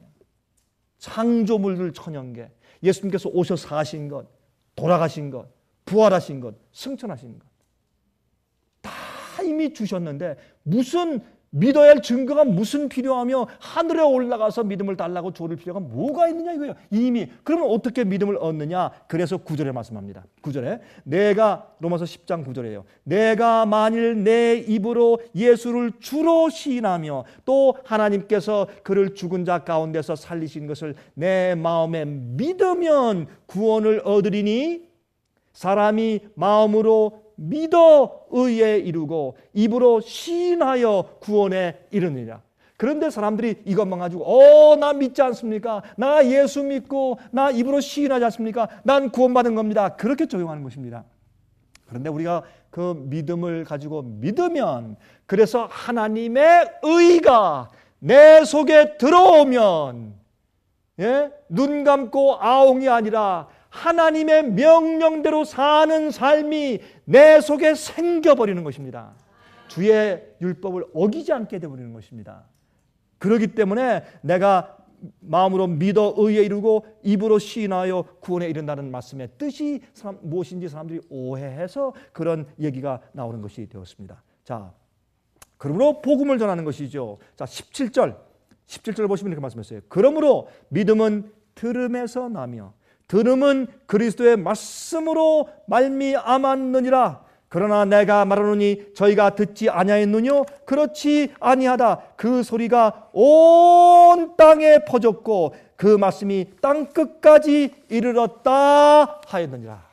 창조물들 천연계, 예수님께서 오셔서 사신 것, 돌아가신 것, 부활하신 것, 승천하신 것 다 이미 주셨는데 무슨 믿어야 할 증거가 무슨 필요하며 하늘에 올라가서 믿음을 달라고 조를 필요가 뭐가 있느냐 이거예요. 이미. 그러면 어떻게 믿음을 얻느냐? 그래서 구 절에 말씀합니다. 구 절에 내가 로마서 십 장 구 절이에요. 내가 만일 내 입으로 예수를 주로 시인하며 또 하나님께서 그를 죽은 자 가운데서 살리신 것을 내 마음에 믿으면 구원을 얻으리니 사람이 마음으로 믿어 의에 이르고 입으로 시인하여 구원에 이르느니라. 그런데 사람들이 이것만 가지고 어, 나 믿지 않습니까? 나 예수 믿고 나 입으로 시인하지 않습니까? 난 구원받은 겁니다. 그렇게 적용하는 것입니다. 그런데 우리가 그 믿음을 가지고 믿으면 그래서 하나님의 의가 내 속에 들어오면 예? 눈 감고 아웅이 아니라 하나님의 명령대로 사는 삶이 내 속에 생겨버리는 것입니다. 주의 율법을 어기지 않게 되어버리는 것입니다. 그렇기 때문에 내가 마음으로 믿어 의에 이르고 입으로 시인하여 구원에 이른다는 말씀의 뜻이 사람, 무엇인지 사람들이 오해해서 그런 얘기가 나오는 것이 되었습니다. 자, 그러므로 복음을 전하는 것이죠. 자, 십칠 절 십칠 절 보시면 이렇게 말씀했어요. 그러므로 믿음은 들음에서 나며 들음은 그리스도의 말씀으로 말미암았느니라. 그러나 내가 말하노니 저희가 듣지 아니하였느뇨? 그렇지 아니하다. 그 소리가 온 땅에 퍼졌고 그 말씀이 땅 끝까지 이르렀다 하였느니라.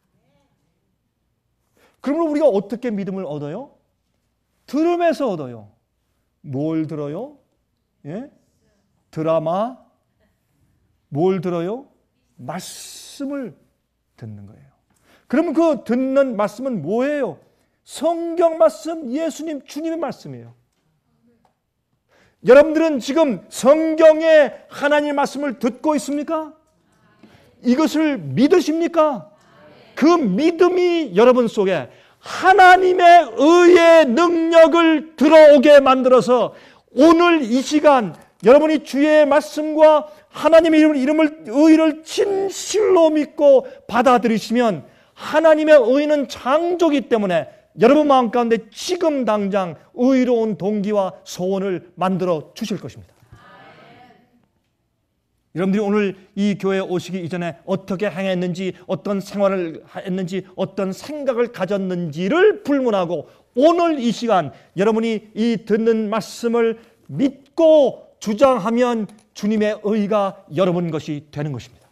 그러면 우리가 어떻게 믿음을 얻어요? 들음에서 얻어요. 뭘 들어요? 예? 드라마? 뭘 들어요? 말씀을 듣는 거예요. 그러면 그 듣는 말씀은 뭐예요? 성경 말씀, 예수님, 주님의 말씀이에요. 여러분들은 지금 성경의 하나님의 말씀을 듣고 있습니까? 이것을 믿으십니까? 그 믿음이 여러분 속에 하나님의 의의 능력을 들어오게 만들어서 오늘 이 시간 여러분이 주의 말씀과 하나님의 이름을, 의를 진실로 믿고 받아들이시면 하나님의 의는 창조기 때문에 여러분 마음 가운데 지금 당장 의로운 동기와 소원을 만들어 주실 것입니다. 여러분들이 오늘 이 교회에 오시기 이전에 어떻게 행했는지, 어떤 생활을 했는지, 어떤 생각을 가졌는지를 불문하고 오늘 이 시간 여러분이 이 듣는 말씀을 믿고 주장하면 주님의 의가 여러분 것이 되는 것입니다.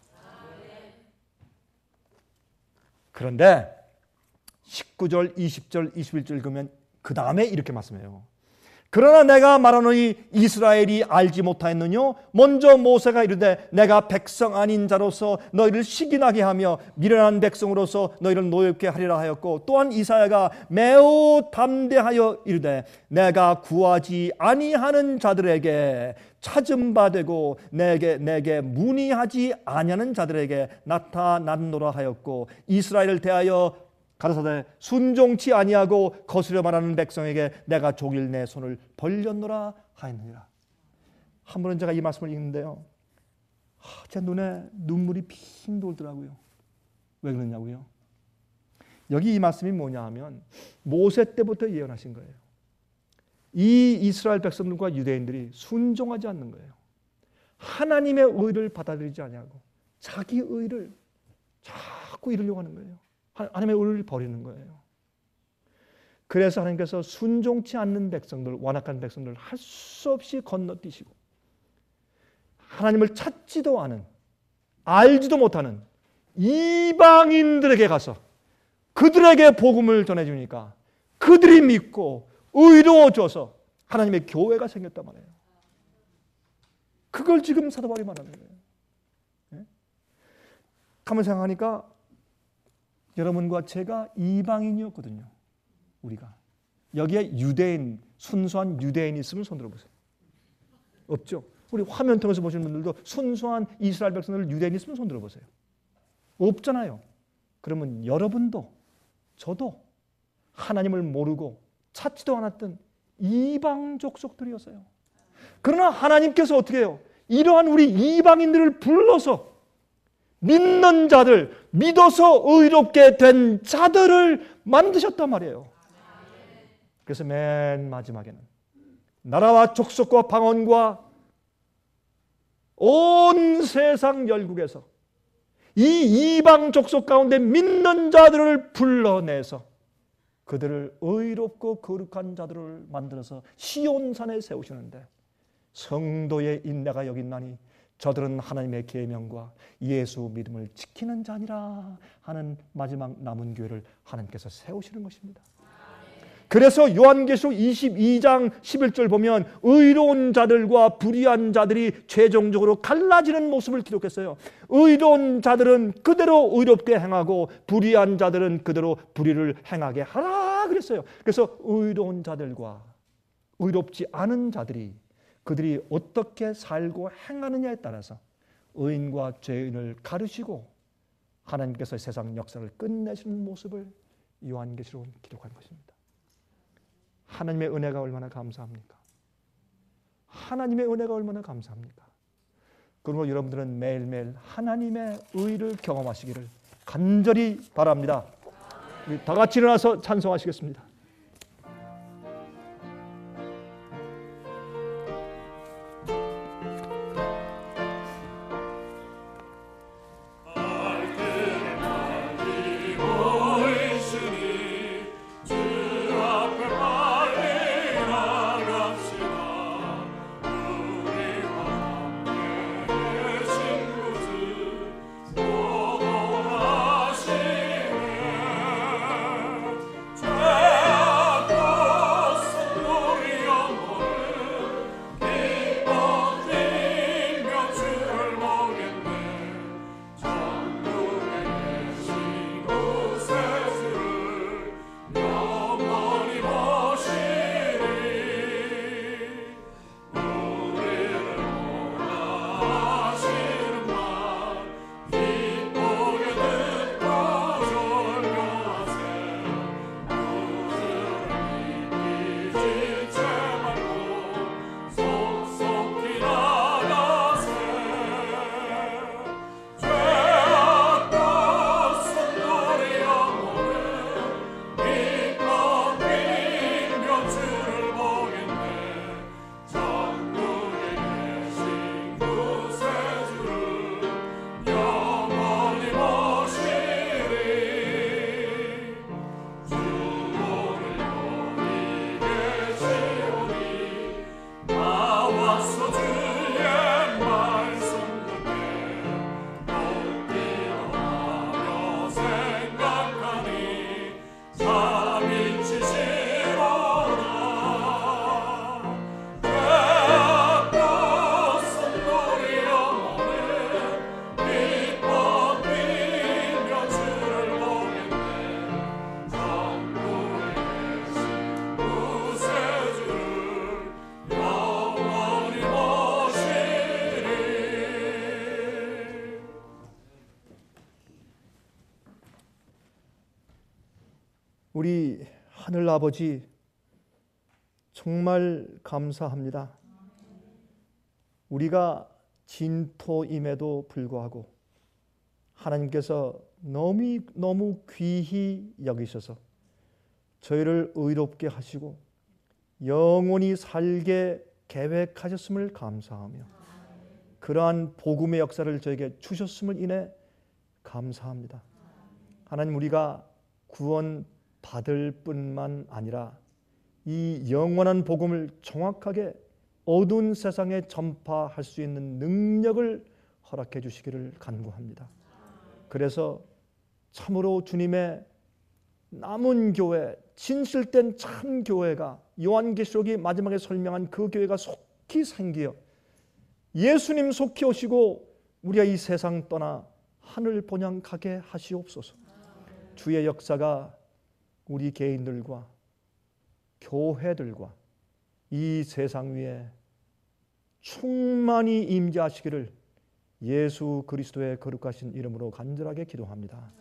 그런데 십구 절, 이십 절, 이십일 절 읽으면 그 다음에 이렇게 말씀해요. 그러나 내가 말하노니 이스라엘이 알지 못하였느뇨? 먼저 모세가 이르되 내가 백성 아닌 자로서 너희를 시기나게 하며 미련한 백성으로서 너희를 노엽게 하리라 하였고, 또한 이사야가 매우 담대하여 이르되 내가 구하지 아니하는 자들에게 찾음 받되고 내게 내게 문의하지 아니하는 자들에게 나타났노라 하였고, 이스라엘을 대하여 가라사대 순종치 아니하고 거스려 말하는 백성에게 내가 종일 내 손을 벌렸노라 하였느니라. 한 번은 제가 이 말씀을 읽는데요, 하, 제 눈에 눈물이 핑 돌더라고요. 왜 그러냐고요? 여기 이 말씀이 뭐냐 하면 모세 때부터 예언하신 거예요. 이 이스라엘 백성들과 유대인들이 순종하지 않는 거예요. 하나님의 의를 받아들이지 아니하고 자기 의를 자꾸 이루려고 하는 거예요. 하나님의 의를 버리는 거예요. 그래서 하나님께서 순종치 않는 백성들, 완악한 백성들을 할 수 없이 건너뛰시고 하나님을 찾지도 않은, 알지도 못하는 이방인들에게 가서 그들에게 복음을 전해주니까 그들이 믿고 의로워져서 하나님의 교회가 생겼단 말이에요. 그걸 지금 사도 바울이 말하는 거예요. 네? 가만 생각하니까 여러분과 제가 이방인이었거든요. 우리가 여기에 유대인, 순수한 유대인이 있으면 손 들어보세요. 없죠? 우리 화면 통해서 보시는 분들도 순수한 이스라엘 백성들 유대인이 있으면 손 들어보세요. 없잖아요. 그러면 여러분도 저도 하나님을 모르고 찾지도 않았던 이방 족속들이었어요. 그러나 하나님께서 어떻게 해요? 이러한 우리 이방인들을 불러서 믿는 자들, 믿어서 의롭게 된 자들을 만드셨단 말이에요. 그래서 맨 마지막에는 나라와 족속과 방언과 온 세상 열국에서 이 이방 족속 가운데 믿는 자들을 불러내서 그들을 의롭고 거룩한 자들을 만들어서 시온산에 세우시는데, 성도의 인내가 여기 있나니 저들은 하나님의 계명과 예수 믿음을 지키는 자니라 하는 마지막 남은 교회를 하나님께서 세우시는 것입니다. 그래서 요한계시록 이십이 장 십일 절 보면 의로운 자들과 불의한 자들이 최종적으로 갈라지는 모습을 기록했어요. 의로운 자들은 그대로 의롭게 행하고 불의한 자들은 그대로 불의를 행하게 하라 그랬어요. 그래서 의로운 자들과 의롭지 않은 자들이 그들이 어떻게 살고 행하느냐에 따라서 의인과 죄인을 가르시고 하나님께서 세상 역사를 끝내시는 모습을 요한계시록은 기록한 것입니다. 하나님의 은혜가 얼마나 감사합니까? 하나님의 은혜가 얼마나 감사합니까? 그리고 여러분들은 매일매일 하나님의 의를 경험하시기를 간절히 바랍니다. 우리 다 같이 일어나서 찬송하시겠습니다. Yeah. 우리 하늘 아버지 정말 감사합니다. 우리가 진토임에도 불구하고 하나님께서 너무 너무 귀히 여기셔서 저희를 의롭게 하시고 영원히 살게 계획하셨음을 감사하며 그러한 복음의 역사를 저에게 주셨음을 인해 감사합니다. 하나님, 우리가 구원 받을 뿐만 아니라 이 영원한 복음을 정확하게 어두운 세상에 전파할 수 있는 능력을 허락해 주시기를 간구합니다. 그래서 참으로 주님의 남은 교회, 진실된 참 교회가 요한계시록이 마지막에 설명한 그 교회가 속히 생기어 예수님 속히 오시고 우리가 이 세상 떠나 하늘 본향가게 하시옵소서. 주의 역사가 우리 개인들과 교회들과 이 세상 위에 충만히 임재하시기를 예수 그리스도의 거룩하신 이름으로 간절하게 기도합니다.